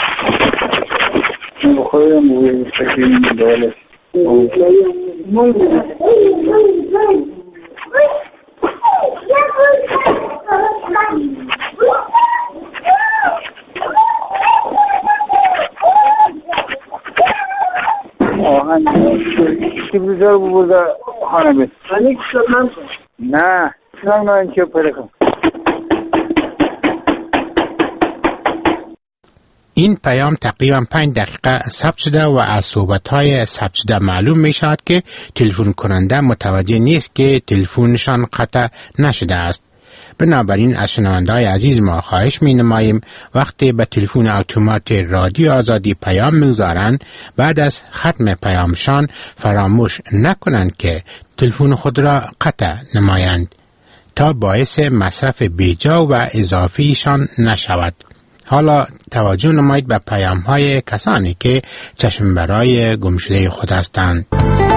J: چی بزار بوده خانه بید سانی کشتن نه سنگ نه اینکه پیدا کن.
I: این پیام تقریبا 5 دقیقه ثبت شده و از صحبت‌های ثبت شده معلوم می شود که تلفن کننده متوجه نیست که تلفنشان قطع نشده است. بنابراین از شنونده‌های عزیز ما خواهش می نماییم وقتی به تلفن اتومات رادیو آزادی پیام می‌گذارند بعد از ختم پیامشان فراموش نکنند که تلفن خود را قطع نمایند تا باعث مصرف بیجا و اضافیشان نشود. حالا توجه نمایید به پیام‌های کسانی که چشم برای گمشده خود هستند.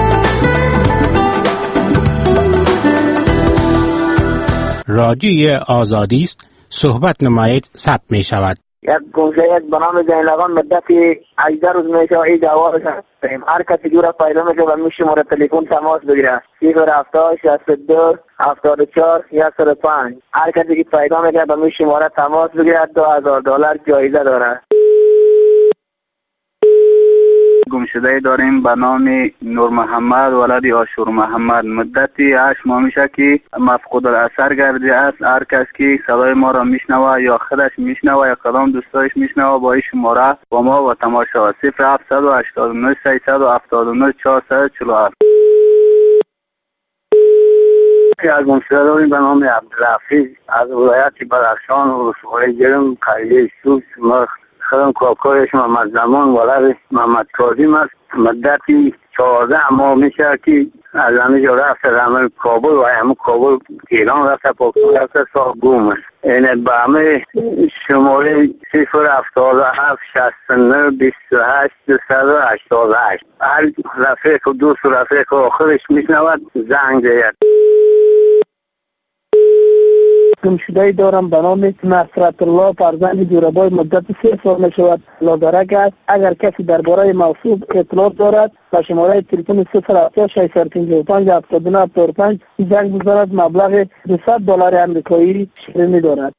I: رادیوی آزادی است، صحبت نمایید ثبت می شود.
J: یک گمشده به نام زینلقان مدتی 18 روز میشه ای جوابش هستیم. هر کسی جورا پیدا میشه و می شماره تلفن تماس بگیره 070 62 74 105. هر کسی که پیدا میشه و می شماره تماس بگیره $2000 جایزه داره.
D: گمشده داریم به نام نور محمد ولد آشور محمد. مدتی 8 ماه میشه که مفقود الاثر گردی است. هر کس که صدای ما را میشنوه یا خودش میشنوه یا کدام دوستایش میشنوه با این شماره با ما و تماشا 0789 379 447.
J: از گمشده داریم به نام عبدالحفیظ از ولایت بدخشان و رسوهای جرم قریه سوس. خودم کاکایش محمد زمان ولد محمد کاظم است. مدتی 14 ماه میشه که از همه جا رفت از همه کابل و همه کابل ایران رفت پاکستان رفت ساخت گم است. این به همه شماره 077 69 28 288. هر رفیق و دوست و رفیق آخرش میشنود زنگ زید.
K: گمشده دارم به نام نصرت الله فرزند جورابای مدت 3 سال میشود لادرک است. اگر کسی درباره موضوع اطلاع دارد با شماره تلفن 070 655 7975 زنگ بزند. مبلغ $200 آمریکایی شیرینی دارد.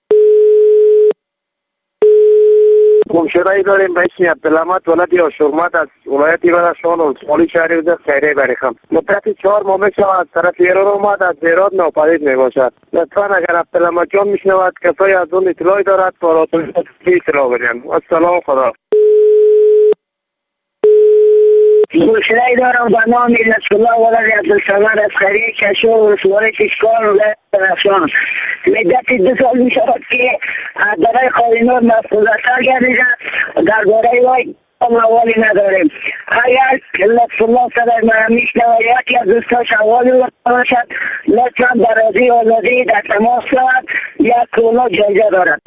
J: گمشده داریم به اسم عبدالحمد ولد آشورمت از ولایت بدخشان و سوالی شهری وزیر خیره بریخم. مدت 4 ماه میشه از طرف ایران آمد از زیرات ناپدید میباشد. لطفا اگر عبدالحمد جان میشنود کسایی از اون اطلاعی دارد فراتون اطلاع بدهند. السلام خدا.
L: گمشده دارم به نام لطفالله ولد عبدالصمد از خیره کشور و سوال کشکار و بدخشان. مدت 2 سال می شود که درای قاضینور مفقود اثر گردیده. درباره وای اوالی نداریم. اگر لطفالله صدای من میشنوه یکی از دوستاش اوالی باشد لطفا به رادیو آزادی در تماس شود. $1 جایزه دارد.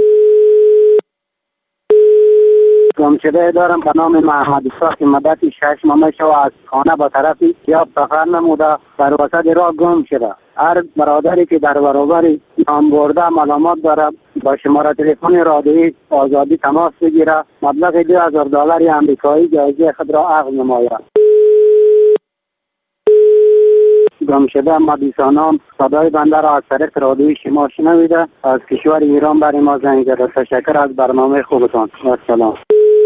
J: گمشده دارم به نام محمد اسحاق که مدتی 6 ماه میشه و از خانه با طرفی یا سفر نموده در وسط راه گم شده. هر برادری که در برابر نام برده معلومات داره با شماره تلفن رادیوی آزادی تماس بگیره. مبلغ $2000 آمریکایی جایزه خود را عقد نماید. گمشده مدیسانام صدای بنده را از طریق رادیوی شما شنویده از کشور ایران برای ما زنگ زده. تشکر از برنامه خوبتان. السلام.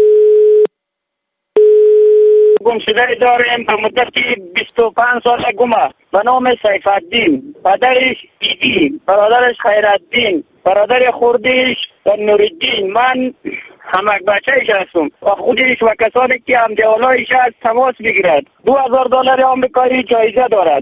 L: گمشده داریم به مدت 25 سال گمه به نام سیف الدین. پدرش ایدی، برادرش خیرالدین، برادر خوردیش و نوردین. من همک بچهش هستم و خودش و کسانی که هم دیالایش هست تماس بگیرد. $2000 آمریکایی جایزه دارد.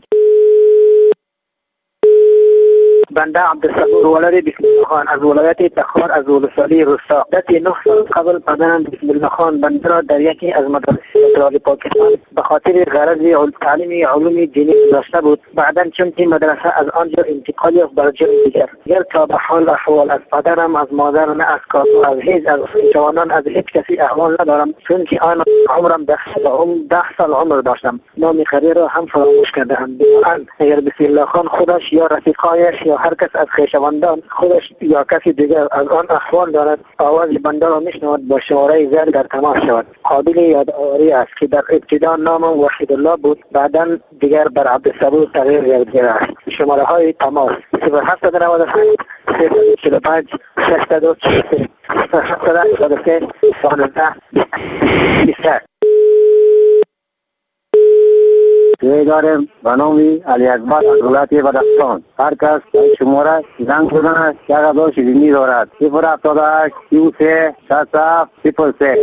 J: بنده عبدالصبور ولد بسم الله خان از ولایت تخار از ولسوالی روستا. مدت 9 سال قبل پدرم بسم الله خان بنده را در یکی از مدارس فدرال پاکستان به خاطر غرض تعلیم علوم دینی گذاشته بود. بعدا چون این مدرسه از آنجا انتقال یافت بر جای دیگر تا به حال احوال از پدرم از مادر نه از کاسو از هیچ از جوانان از هیچ کسی احوال ندارم چون که آن عمرم 10 سال عمر داشتم. نام خریر را هم فراموش کردم. اگر بسم الله خان خودش یا رفیقایش یا هر کس از خویشاوندان خودش یا کسی دیگر از آن احوال دارد آواز بنده را میشنود با شماره زر در تماس شود. قابل یادآوری است که در ابتدا نامم وحیدالله بود بعدا دیگر بر عبدالصبور تغییر گردیده است. شماره های تماس 0795 345 643 793 12 23. گمشده داریم به نام علی اکبر از ولایت بدخشان. هر کس شماره زنگ بزنه 1000 شیرینی دارد. 078 33 67 03.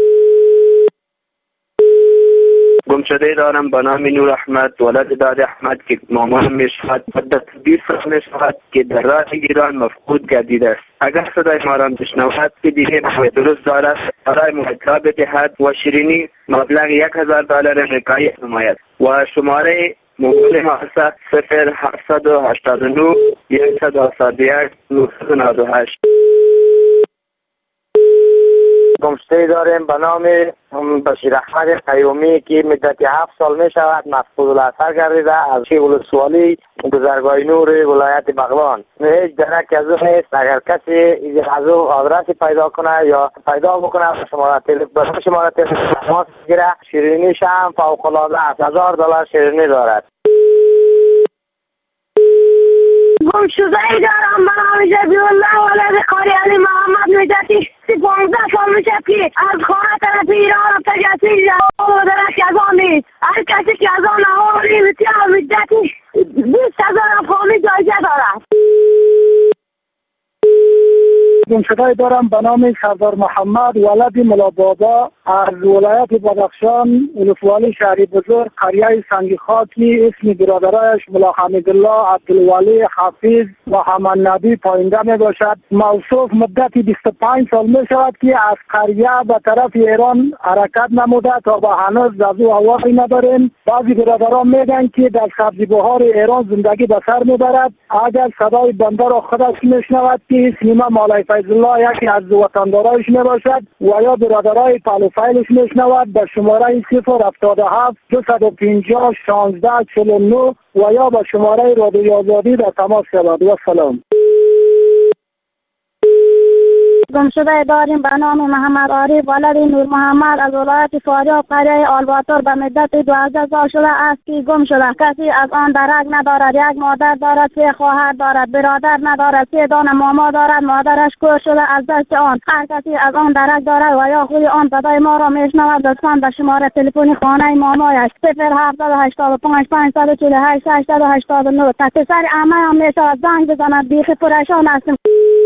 M: گمشده دارم به نام نور احمد ولد داد احمد که مامان میشود مدت 20 سال میشود که در راه ایران مفقود گردیده است. اگر صدای ما را بشنود که دیگه درست دارد برای ما اطلاع بدهد و شیرینی مبلغ $1000 امریکایی نماید و شماره موبایل ما است 0789 171 998.
J: گمشده داریم به نام بشیر احمد قیومی که مدت 7 سال می شود مفقود الاثر گردیده از ولسوالی گذرگاه نور ولایت بغلان. هیچ درک از او نیست. اگر کسی از او آدرسی پیدا کنه یا پیدا بکنه شماره تلفن تماس بگیره. شیرینیش هم فوق العاده است. $1000 شیرینی دارد.
L: گمشده دارم به نام جبی‌الله ولد قاری علی محمد مدتی 15 سال میشه که از خانه طرف ایران و تجسیز و درک از آن نیست. هر کسی که از آن احوالی بسیار مدتی 20,000 افغانی جایزه دارد.
K: گمشده دارم به نام سردار محمد ولد ملا بابا از ولایت بدخشان ولسوالی شهری بزرگ قریه سنگی خاکی. اسم برادرایش ملا حمیدالله عبدالولی حافظ محمد نبی پاینده می باشد. موصوف مدتی 25 سال می شود که از قریه به طرف ایران حرکت نموده تا به هنوز از او احوالی نداریم. بعضی برادران میگن که در سبزی بهار ایران زندگی به سر میبرد. اگر صدای بنده را خودش میشنود که اسم مولای فیض الله یکی از وطندارایش میباشد و یا برادرای پالوفایلش میشنود به شماره 077 250 16 49 و یا به شماره رادیوی آزادی در تماس شود. و سلام.
N: گمشده داریم به نام محمد عارف ولد نور محمد از ولایت فاریاب قریه آلباتور به مدت 12 سال شده است که گم شده. کسی از آن درک ندارد. یک مادر دارد، 3 خواهر دارد، برادر ندارد، 3 دانه ماما دارد. مادرش کور شده از دست آن. هر کسی از آن درک دارد و یا خود آن صدای ما را میشنود لطفاً به شماره تلفنی خانه مامایش 0785 548 889 پسر عمه هم میشود زنگ بزند. بیخی پریشان هستیم.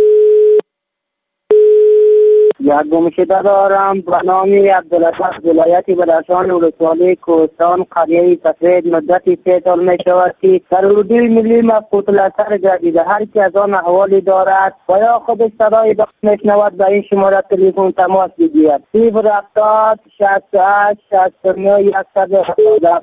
J: یک گمشده دارم به نام عبدالعزیز ولایت بدخشان ولسوالی کوهستان قریه سفید مدتی 3 سال می شود که در اردوی ملی مفقود الاثر گردیده. هر کی از آن احوالی دارد و یا خودش صدای میشنود به این شماره تلفن تماس بگیرد 070 68 69 117.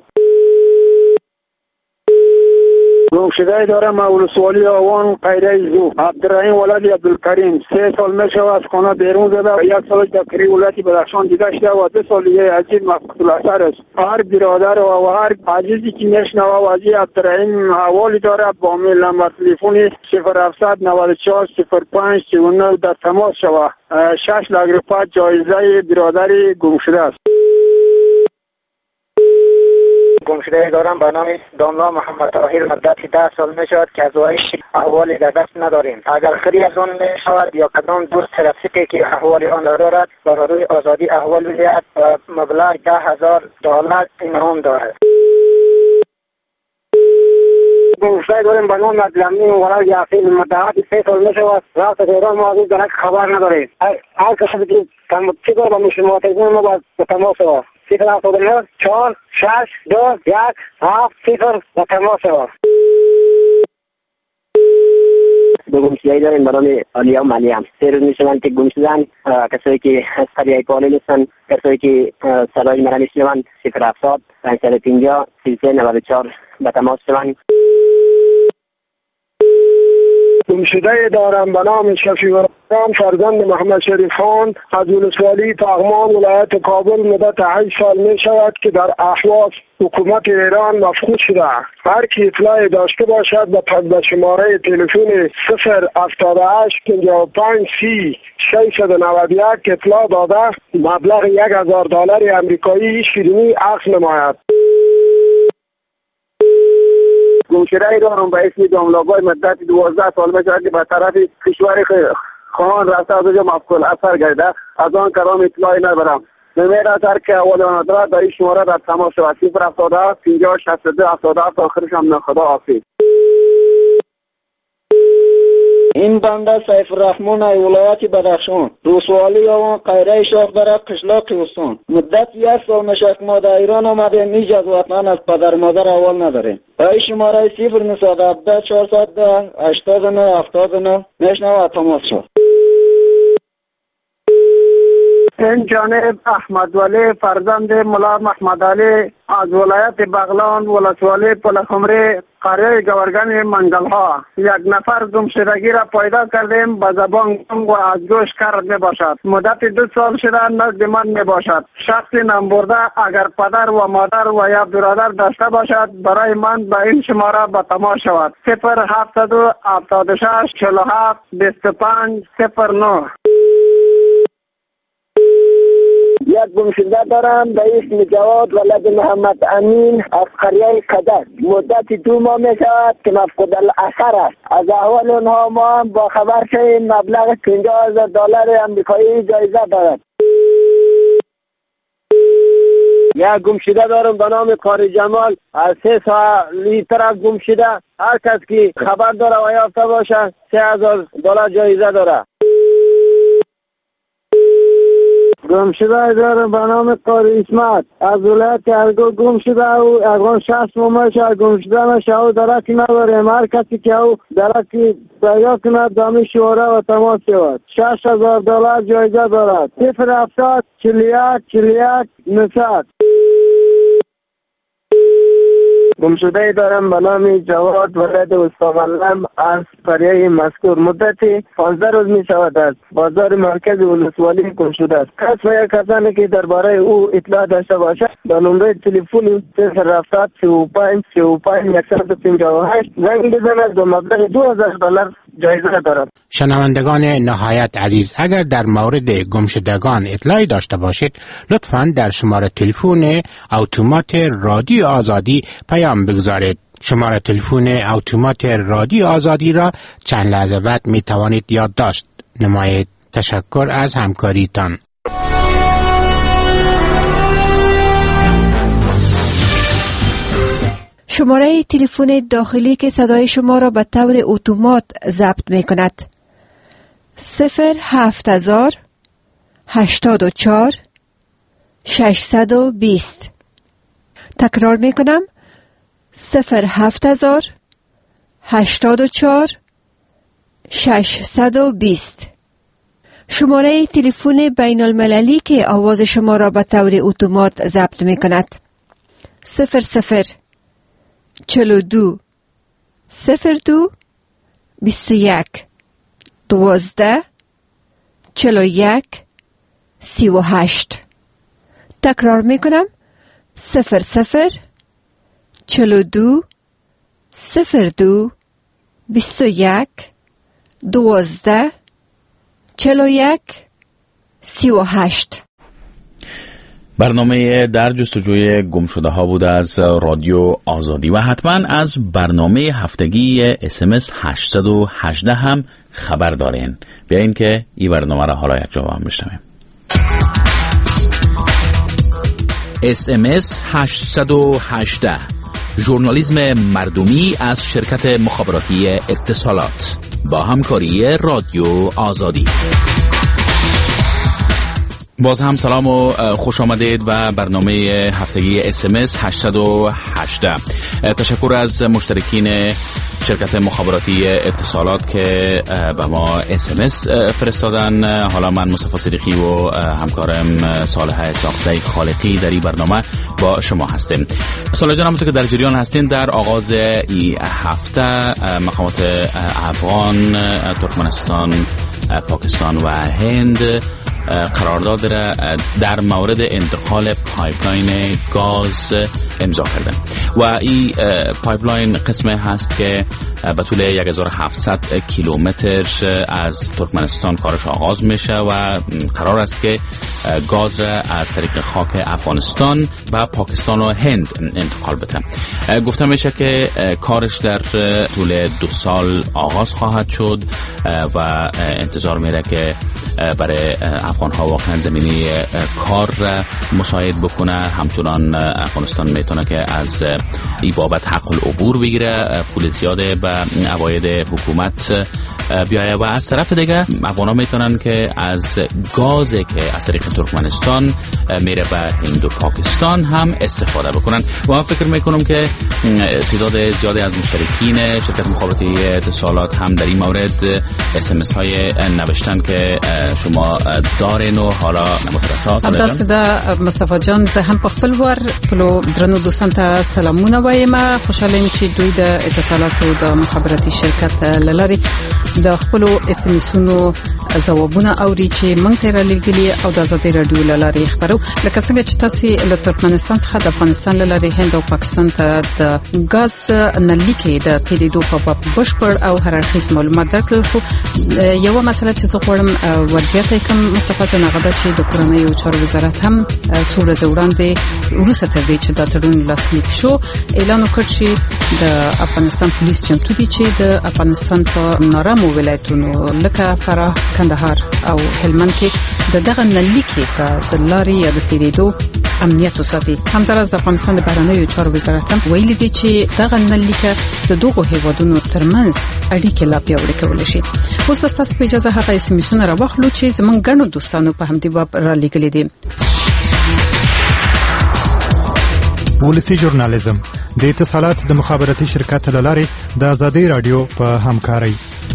O: گمشده دارم ولسوالی آوان قیره زو عبدالرحیم ولد عبدالکریم 3 سال میشه از خانه بیرون زده و 1 سال در کری ولایت بدخشان دیده شده و 2 سال دیگه عزیز مفقود الاثر است. هر برادر و هر عزیزی که میشنوه و از عبدالرحیم حوالی داره با میل نمبر تلفنی 0700 94 05 39 در تماس شوه. 6 لک روپیه جایزه برادری گمشده است.
J: گمشده دارم به نام داملا محمد طاهر مدتی 10 سال می شود که از وایش احوالی در دست نداریم. اگر خری از آن می شود یا کدام دوست رفیقی که احوالی آن را دارد و رادوی آزادی احوال بدهد و مبلغ $10,000 انعام دارد. گمشده داریم به نام عبدالامین ولد یاسین مدتی 3 سال می شود رفت ایران ما از این درک خبر نداریم. هر کسی که چی داره با شما تلفن ما باید به تماس شود 079 4 6 2 1 7 0 و تماس شود.
P: دو گمشده‌ای داریم به نام علیا مریم. 3 روز میشوند که گم شدن. کسایی که از قریه پالی نیستن، کسایی که صدای مرا میشنوند 070 550 3394 به تماس شوند.
O: گمشده دارم به نام شفیع الرحمن فرزند محمد شریف خان از ولسوالی پغمان ولایت کابل مدت 8 سال می شود که در احواز حکومت ایران مفقود شده. هر کی اطلاع داشته باشد به شماره تلفن 078 55 30 691 اطلاع داده مبلغ $1,000 امریکایی شیرینی عقد نماید.
J: گمشده دارم به اسم داملابای مدت 12 سال میشود که به طرف کشور خان رفته از اونجا مفقود الاثر گردیده. از آن کدام اطلاعی ندارم.
C: نمیر اثر که اولان دارد در این شماره در تماس شود 070 50 62 77 آخرش هم نخدا حافظ.
O: این بنده سیف الرحمن ای ولایت بدخشان رسوالی آوان قیره شاخ داره قشلاق استان مدت 1 سال نشک ما در ایران آمدیم نیج از وطن از پدر مادر اول نداریم. ای شماره 0 410 89 79 میشنم تماس شد.
K: این جانب احمد ولی فرزند ملا محمد علی از ولایت بغلان ولسوالی پلخمری قریه گورگن منگل ها یک نفر گمشدگی را پیدا کردیم به زبان گم و از گوش کرد می باشد. مدت 2 سال شده نزد من می باشد. شخصی نام اگر پدر و مادر و یا برادر داشته باشد برای من به این شماره به تماس شود 07076 47 25 09.
L: یک گمشده دارم به اسم جواد ولد محمد امین از قریه قدر. مدت 2 ماه می شود که مفقود الاثر است. از احوال اونها ما هم با خبر شدیم. مبلغ $50,000 امریکایی جایزه دارد. یک گمشده دارم به نام قاری جمال از 3 سالی طرف گمشده. هر کس که خبر داره و یافته باشه $3,000 جایزه داره.
O: گمشده دارم به نام قاری اسمت از ولایت ارگو گمشده او اگران 60 مماش گمشده نشه او درکی نداریم. هر کسی که او درکی پیدا کند دامی شوره و تماس شود $6,000 جایزه دارد. 070 41 41 900.
K: گمشده دارم به نام جواد ولد استاملم از قریه مذکور. مدت 15 روز می شود است. بازار مرکز ولسوالی گمشده است. کس و یا کسانی که درباره او اطلاع داشته باشد به نمره تلفن 070 35 35 158 زنگ بزند و مبلغ $2,000 جایزه دارد.
I: شنوندگان نهایت عزیز، اگر در مورد گمشدگان اطلاعی داشته باشید لطفاً در شماره تلفن اتومات رادیو آزادی پیام بگذارید. شماره تلفن اتومات رادیو آزادی را چند لحظه بعد می توانید یادداشت نمایید. تشکر از همکاریتان.
H: شماره تلفن داخلی که صدای شما را به طور اتومات ضبط می کند 070 84 620. تکرار می کنم 070 84 620. شماره تلفن بین المللی که آواز شما را به طور اتومات ضبط می کند 00 42 02 21 12 41 38. تکرار می کنم 00 42 02 21 12 41 38.
A: برنامه در جستجوی گمشده ها بود از رادیو آزادی و حتما از برنامه هفتگی SMS 818 هم خبر دارین. بیاین که این برنامه را حالا یک جا با هم بشنویم. SMS 818 ژورنالیسم مردمی از شرکت مخابراتی اتصالات با همکاری رادیو آزادی. باز هم سلام و خوش آمدید و برنامه هفتگی SMS 818. تشکر از مشترکین شرکت مخابراتی اتصالات که به ما SMS فرستادن. حالا من مصطفی صدیقی و همکارم صالح اسحاقزی خالقی در این برنامه با شما هستیم. صالح جان، همونطور که در جریان هستین در آغاز این هفته مقامات افغان، ترکمنستان، پاکستان و هند قرارداد در مورد انتقال پایپلاین گاز امضا کردن و این پایپلاین قسمه هست که به طول 1700 کیلومتر از ترکمنستان کارش آغاز میشه و قرار است که گاز را از طریق خاک افغانستان و پاکستان و هند انتقال بده. گفته میشه که کارش در طول 2 سال آغاز خواهد شد و انتظار میره که برای افغان‌ها واقعا زمینه کار مساعد بکنه. همچنان افغانستان میتونه که از این بابت حق العبور بگیره، پول زیاده به عواید حکومت بیایه و از طرف دیگه افغان‌ها میتونن که از گازی که از طریق ترکمنستان میره به هند و پاکستان هم استفاده بکنن. و من فکر میکنم که تعداد زیادی از مشترکین شرکت مخابراتی اتصالات هم در این مورد SMS های نوشتن که شما دارین و حالا نمترسا
Q: عبدالصدا مصطفی جان زه هم په خپل ور خپل درنو دوستان ته سلامونه وایم. خوشاله یم چې دوی د اتصالات او د مخابراتي شرکت لاري د خپل SMS-ونو ځوابونه اوري چې مونږ ته رالیږلي او د آزادۍ رادیو لاري خبرو. لکه څنګه چې تاسو له ترکمنستان څخه د افغانستان لاري هند او پاکستان ته د غاز نلیکې د تیریدو په باب بشپړ او هررخیز معلومات درکړل. خو یو مسله چې زه غواړم ورزیاته کوم مصطفی جان هغه چې د کورنۍ چارو وزارت هم څو ورځې وړاندې وروسته تر دې چې دا تړون لاسلیک شو اعلان وکړ چې د افغانستان پولیس چمتو دي چې د افغانستان په نارامو ولایتونو لکه فراه، کندهار او هلمند کې د دغه نلیکې په لاري یا د تیریدو امنیت وساتي. همدارس د افغانستان د بهرنیو چارو وزارت هم ویلي دي چې دغه نلیکه د دغو هیوادونو ترمنځ اړیکې لا پیاوړې کولی شي. اوس به تاسو په اجازه هغه SMS-ونه راوخلو چې زمونږ ګڼو دوستانو په همدې باب رالیږلي دي.
R: ولسي ژورنالیزم د اتصالات د مخابراتي شرکت له لارې د آزادۍ رادیو په همکارۍ.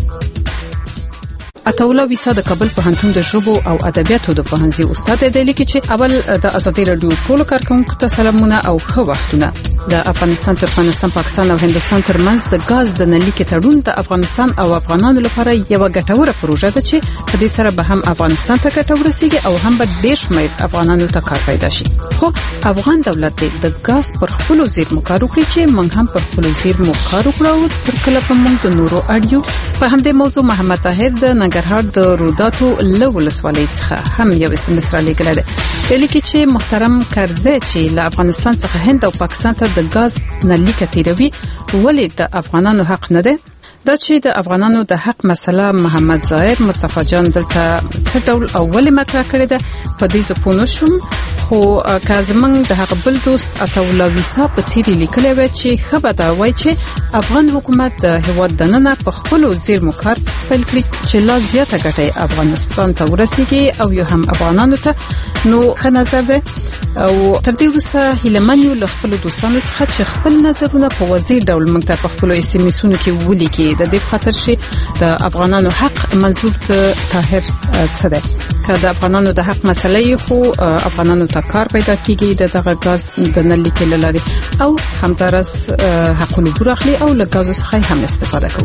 Q: عطاالله ویسا د کابل پوهنتون د ژبو او ادبیاتو د پوهنځي استاد دی لیکي چې اول د آزادۍ رادیو ټولو کارکونکو ته سلامونه او ښه وختونه. د افغانستان، ترکمنستان، پاکستان او هندوستان ترمنځ د غاز د نلیکې تړون د افغانستان او افغانانو لپاره یو ګټوره پروژه ده چې په دې سره به هم افغانستان ته ګټه ورسیږي او هم به ډېر شمېر افغانانو ته کار پیدا شي. خو افغان دولت د غاز پر خپل زیرمو کار وکړي چې موږ هم پر خپل زیرمو کار وکړو. تر کله په موږ د نورو اړیو په همدې موضوع محمد طاهر د ننګرهار د روداتو لولسوالۍ څخه هم یو SMS را لېږلی دی. لیکي چې محترم کرزی چې له افغانستان څخه هند او پاکستان ته د غاز نلیکه تیروي ولې د افغانانو حق نه دی؟ دا چې د افغانانو د حق مسله محمد ظاهر مصطفی جان دلته څه ډول او ولې مطرح کړې ده په دې زه پوه نه شوم. خو که زمونږ د هغه بل دوست عطاالله ویسا په څیر لیکلی وی چې ښه به دا وایي چې افغان حکومت د هېواد دننه په خپلو زیرمو کار پیل کړي چې لا زیاته ګټه افغانستان ته ورسیږي او یو هم افغانانو ته. نو ښه نظر دی او تر دې وروسته هیلهمن یو له خپلو دوستانو څخه چې خپل نظرونه په واضح ډول موږ ته په خپلو SMS-ونو کې ولیکي. د دې خاطر چې د افغانانو حق منظور د طاهر څه دی؟ که د افغانانو د حق مسله خو افغانانو ته کار پیدا کیږي د دغه غاز د نلیکې له لارې او همدارس حق العبور اخلي او له غازو څخه هم استفاده کوي.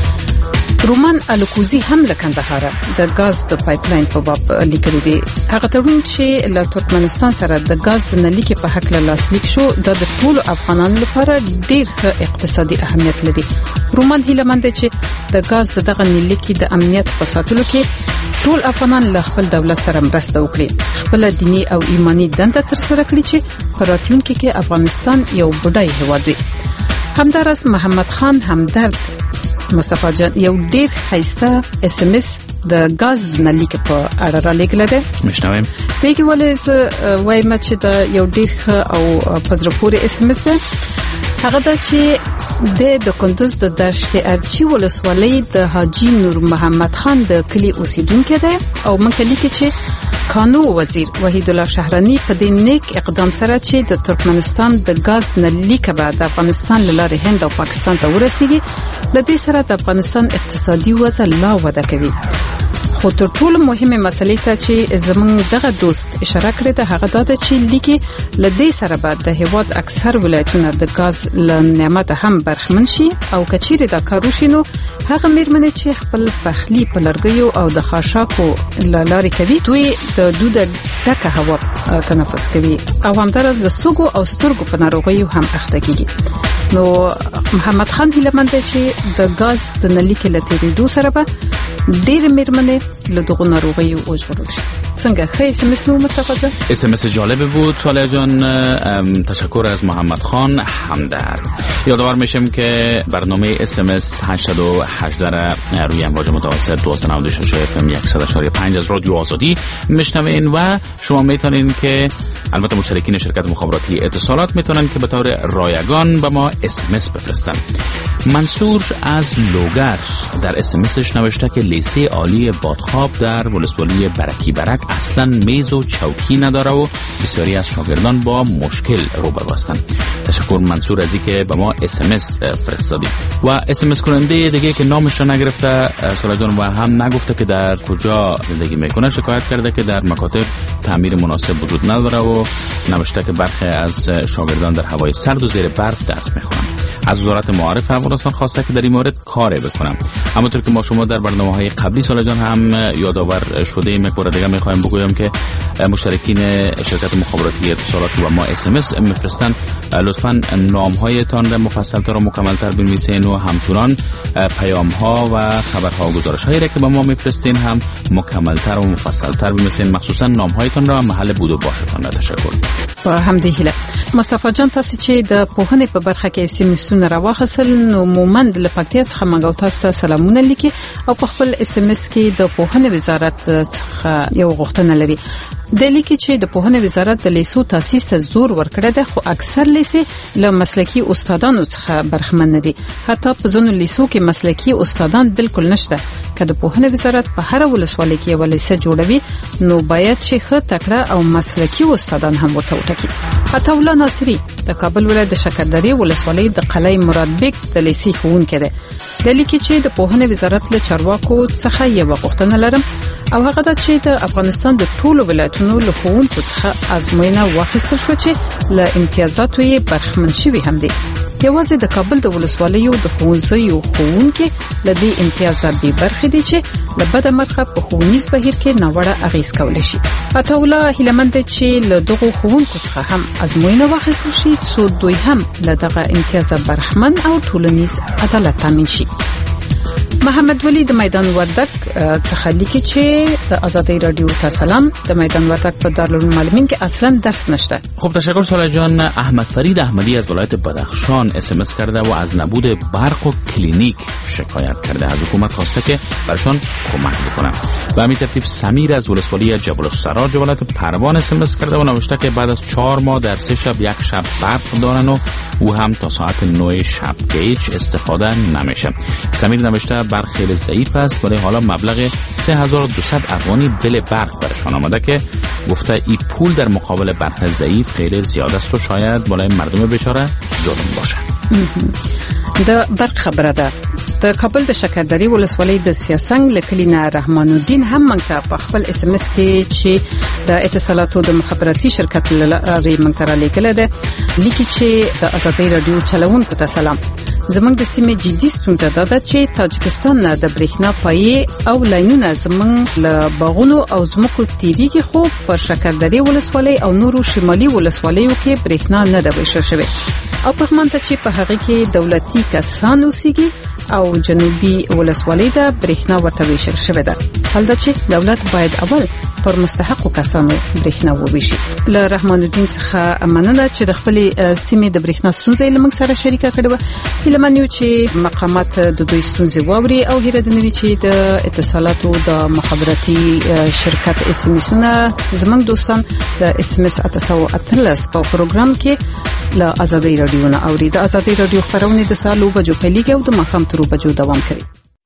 Q: رومان الکوزی هم له کندهار د غاز د پایپلاین په باب لیکلي دي. هغه تړون چې له ترکمنستان سره د غاز د نلیکې په حق له لاسلیک شو د ټولو افغانانو لپاره ډېر ښه اقتصادي اهمیت لري. رومان هیله مند چې د غاز دغه نلیکې د امنیت په ساتلو کې ټول افغانان له خپل دولت سره مرسته وکړي، خپل دینی او ایمانی دنده ترسره کړي چې په راتلونکي کې افغانستان یو بډای هیواد وي. همدارس محمد خان همدرد مصطفی جان یو ډیر ښایسته SMS د غاز نلیکې په اړه را لېږلی دی.
A: مشنویم
Q: پیږي ولې زه وایم چې دا یو ډیر ښه او په زړه پورې SMS دی. هغه دا چې د کندوز د دشت ارچی ولسوالۍ د حاجی نور محمد خان د کلی اوسیدونکو دی او موږ لیکي چې کانو وزیر وحید الله شهرانی په دې نیک اقدام سره چې د ترکمنستان د غاز نلیکه بعد افغانستان لاره هند او پاکستان ته ورسیږي، لدې سره د افغانستان اقتصادي وضع لا وده کوي. خو تر ټولو مهمه مسلې ته چې زمونږ دغه دوست اشاره کړې ده هغه دا ده چې لیکي لدې سره بعد د هیواد اکثر ولایتونه د غاز له نعمت هم برخمن شي او کچېرې دا کار وشي نو هغه میرمنې چې خپل پخلی په لرګیو او د خاشاکو لارې کوي دوی د دود ډکه هوا تنفس کوي او همدارس د سږو او سترګو په ناروغیو هم اخته کیږي. نو محمد خان هیلمند چې د غاز د نلیکې له تیریدو سره به ډېر میرمنې له دغو ناروغیو وژغورل شي. څنګه خې SMS نو مصطفی جان؟
A: SMS جالب بود صالح جان. تشکر از محمد خان همدرد. یادآور میشم که برنامه SMS 818 را روی امواج متوسط 296 FM 100.5 از رادیو آزادی میشنوین و شما میتونین که البته مشترکین شرکت مخابراتی اتصالات میتونن که به طور رایگان به ما SMS بفرستن. منصور از لوگر در SMSش نوشته که لیسه عالی بادخواب در ولسوالی برکی برک اصلا میز و چوکی نداره و بسیاری از شاگردان با مشکل روبرو هستند. تشکر منصور از اینکه به ما SMS فرستادید. و SMS کننده دیگه که نامش را نگرفته صالح جان و هم نگفته که در کجا زندگی میکنه شکایت کرده که در مکاتب تعمیر مناسب وجود نداره و نوشته که برخی از شاگردان در هوای سرد و زیر برف درس میخونن. از وزارت معارف افغانستان خواسته که در این مورد کار بکنم. همونطور که ما شما در برنامه‌های قبلی صالح جان هم یادآور شده ایم، یک بار دیگه میخوایم بگویم که مشترکین شرکت مخابراتی اتصالات و ما SMS میفرستن لطفاً نام‌هایتان را مفصل‌تر و مکمل‌تر بنویسین و همچنان پیام‌ها و خبرها و گزارش‌هایی را که به ما میفرستین هم مکمل‌تر و مفصل‌تر بنویسین، مخصوصاً نام‌هایتان را محل بود و باشتان را. تشکر.
Q: په همدې هیله مصطفی جان تاسو چې د پوهنې په برخه کې SMS-ونه راوخصل نو مومند له پکتیا څخه منګو تاسو ته سلامونه لیکي او په خپل SMS کې د پوهنې وزارت څخه یو غوښتنه لري. د لیکي چې د پوهنې وزارت د لیسو تاسیس ته زور ورکړی دی خو اکثر لیسې له مسلکي استادانو څخه برخمن نه دي. حتی په ځینو لیسو کې مسلکي استادان بالکل نشته. که د پوهنې وزارت په هر ولسوالۍ کې یو لیسه جوړوي نو باید چې ښه تکړه او مسلکي استادان هم ورته وټاکي. حتی الله ناصری د کابل ولایت د شکردرې ولسوالۍ د قلعه مراد بیگ د لیسې ښوونکی دی. د لیکي چې د پوهنې وزارت له چارواکو څخه یو غوښتنه لرم او هغه دا چې د افغانستان د ټولو ولایتونو له ښوونکو څخه ازموینه واخیستل شو چې له امتیازاتو یې برخمن شوي هم دي. یوازې د کابل د ولسوالیو د ښوونځیو ښوونکي له دې امتیازات بې برخې دي چې له بده مرغه په ښوونیز بهیر کې ناوړه اغېز کولی شي. عطاالله هیلهمند دی چې له دغو ښوونکو څخه هم ازموینه واخیستل شي څو دوی هم له دغه امتیازه برخمن او ټولنیز عدالت تامین شي. محمد ولی د میدان وردک څخه لیکي چې د آزادی رادیو ته سلام. د میدان وردک په دارالمعلمین کې اصلا درس نشته.
A: خب تشکر صالح جان. احمد فرید احمدی از ولایت بدخشان SMS کرده و از نبود برق و کلینیک شکایت کرده. از حکومت خواسته که برشان کمک بکنه. و همین ترتیب سمیر از ولسوالی جبل السراج ولایت پروان SMS کرده و نوشته که بعد از 4 ماه در 3 شب یک شب برق دارن و او هم تا ساعت 9 شب که هیچ استفاده نمیشه. سمیر نوشته برق خیلی ضعیف است ولی حالا مبلغ 3200 افغانی بل برق برشان آمده که گفته این پول در مقابل برق ضعیف خیلی زیاد است و شاید بالای مردم بیچاره ظلم باشه.
Q: د برق خبره ده. د کابل د شکردرې ولسوالۍ د سیاسنګ لکلینا رحمان الدین هم موږ ته په خپل SMS کې چې د اتصالاتو د مخابراتي شرکت لري موږ ته رالیکل ده لیکي چې د آزادۍ رادیو چلوونکو ته سلام. زمونږ د سیمې جدي ستونزه ده چې تاجکستان نه د برېښنا پایې او لاینونه زمونږ له باغونو او زمکو تیریږي خو پر شکردرې ولسوالۍ او نورو شمالي ولسوالیو کې برېښنا نه ده ویشل شوې او په مانته چې په هغه کې دولتي کسان اوسېږي او جنوبي ولسوالۍ د برېښنا ورته ویشل شوې ده. حال دا چې دولت باید اول پر مستحقو کسانو برېښنا وویشي. له رحمان الدین څخه مننه چې د خپل سیمې د برېښنا ستونزې له موږ سره شریکه کړې و. هیلهمن چې مقامات د دوی ستونزې واوري او هیله ده نوي چې د اتصالاتو د مخابراتي شرکت SMS-ونه زموږ دوستان د SMS 813 په پروګرام کې له آزادۍ رادیو نه اوري. د آزادۍ رادیو خبرونه د سالو بجو پیلېږي او د ماښام تر بجو دوام کوي.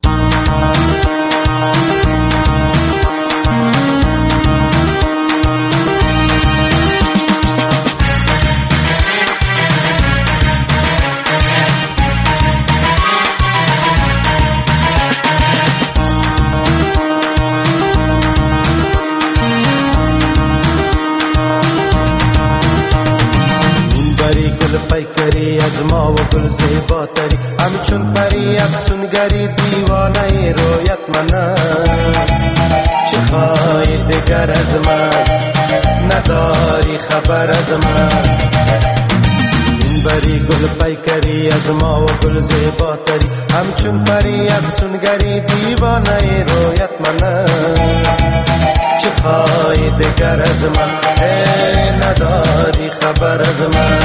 S: ما و گل زیبا تری همچون پری افسونگری دیوانه رویت منم چه خواهی دگر از من نداری خبر از من سیمین بری گل پیکری از ما و گل زیبا تری همچون پری افسونگری دیوانه رویت منم چه خواهی دگر از من نداری خبر از من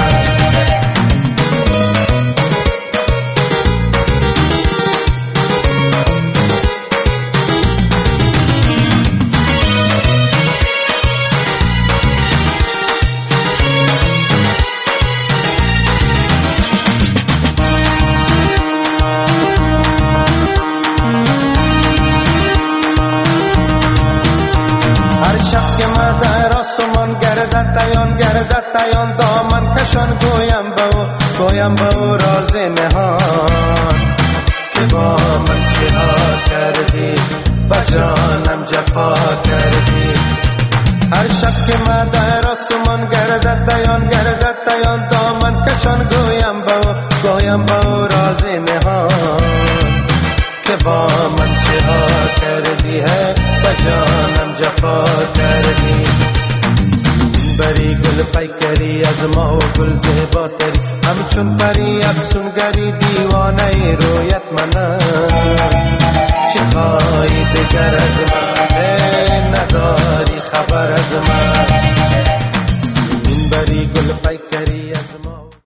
S: گردد دامن کشان گویم به او راز نهان که با من چه ها کردی با جانم جفا کردی هر شب که من در آسمان گردد دیان دامن کشان گویم به او راز نهان که با من چه ها کردی ہے با جانم جفا کردی بری گل پیکری از ما و گل زیباتری همچون پری افسونگری دیوانه رویت منم چه خواهی دگر از من نداری خبر از من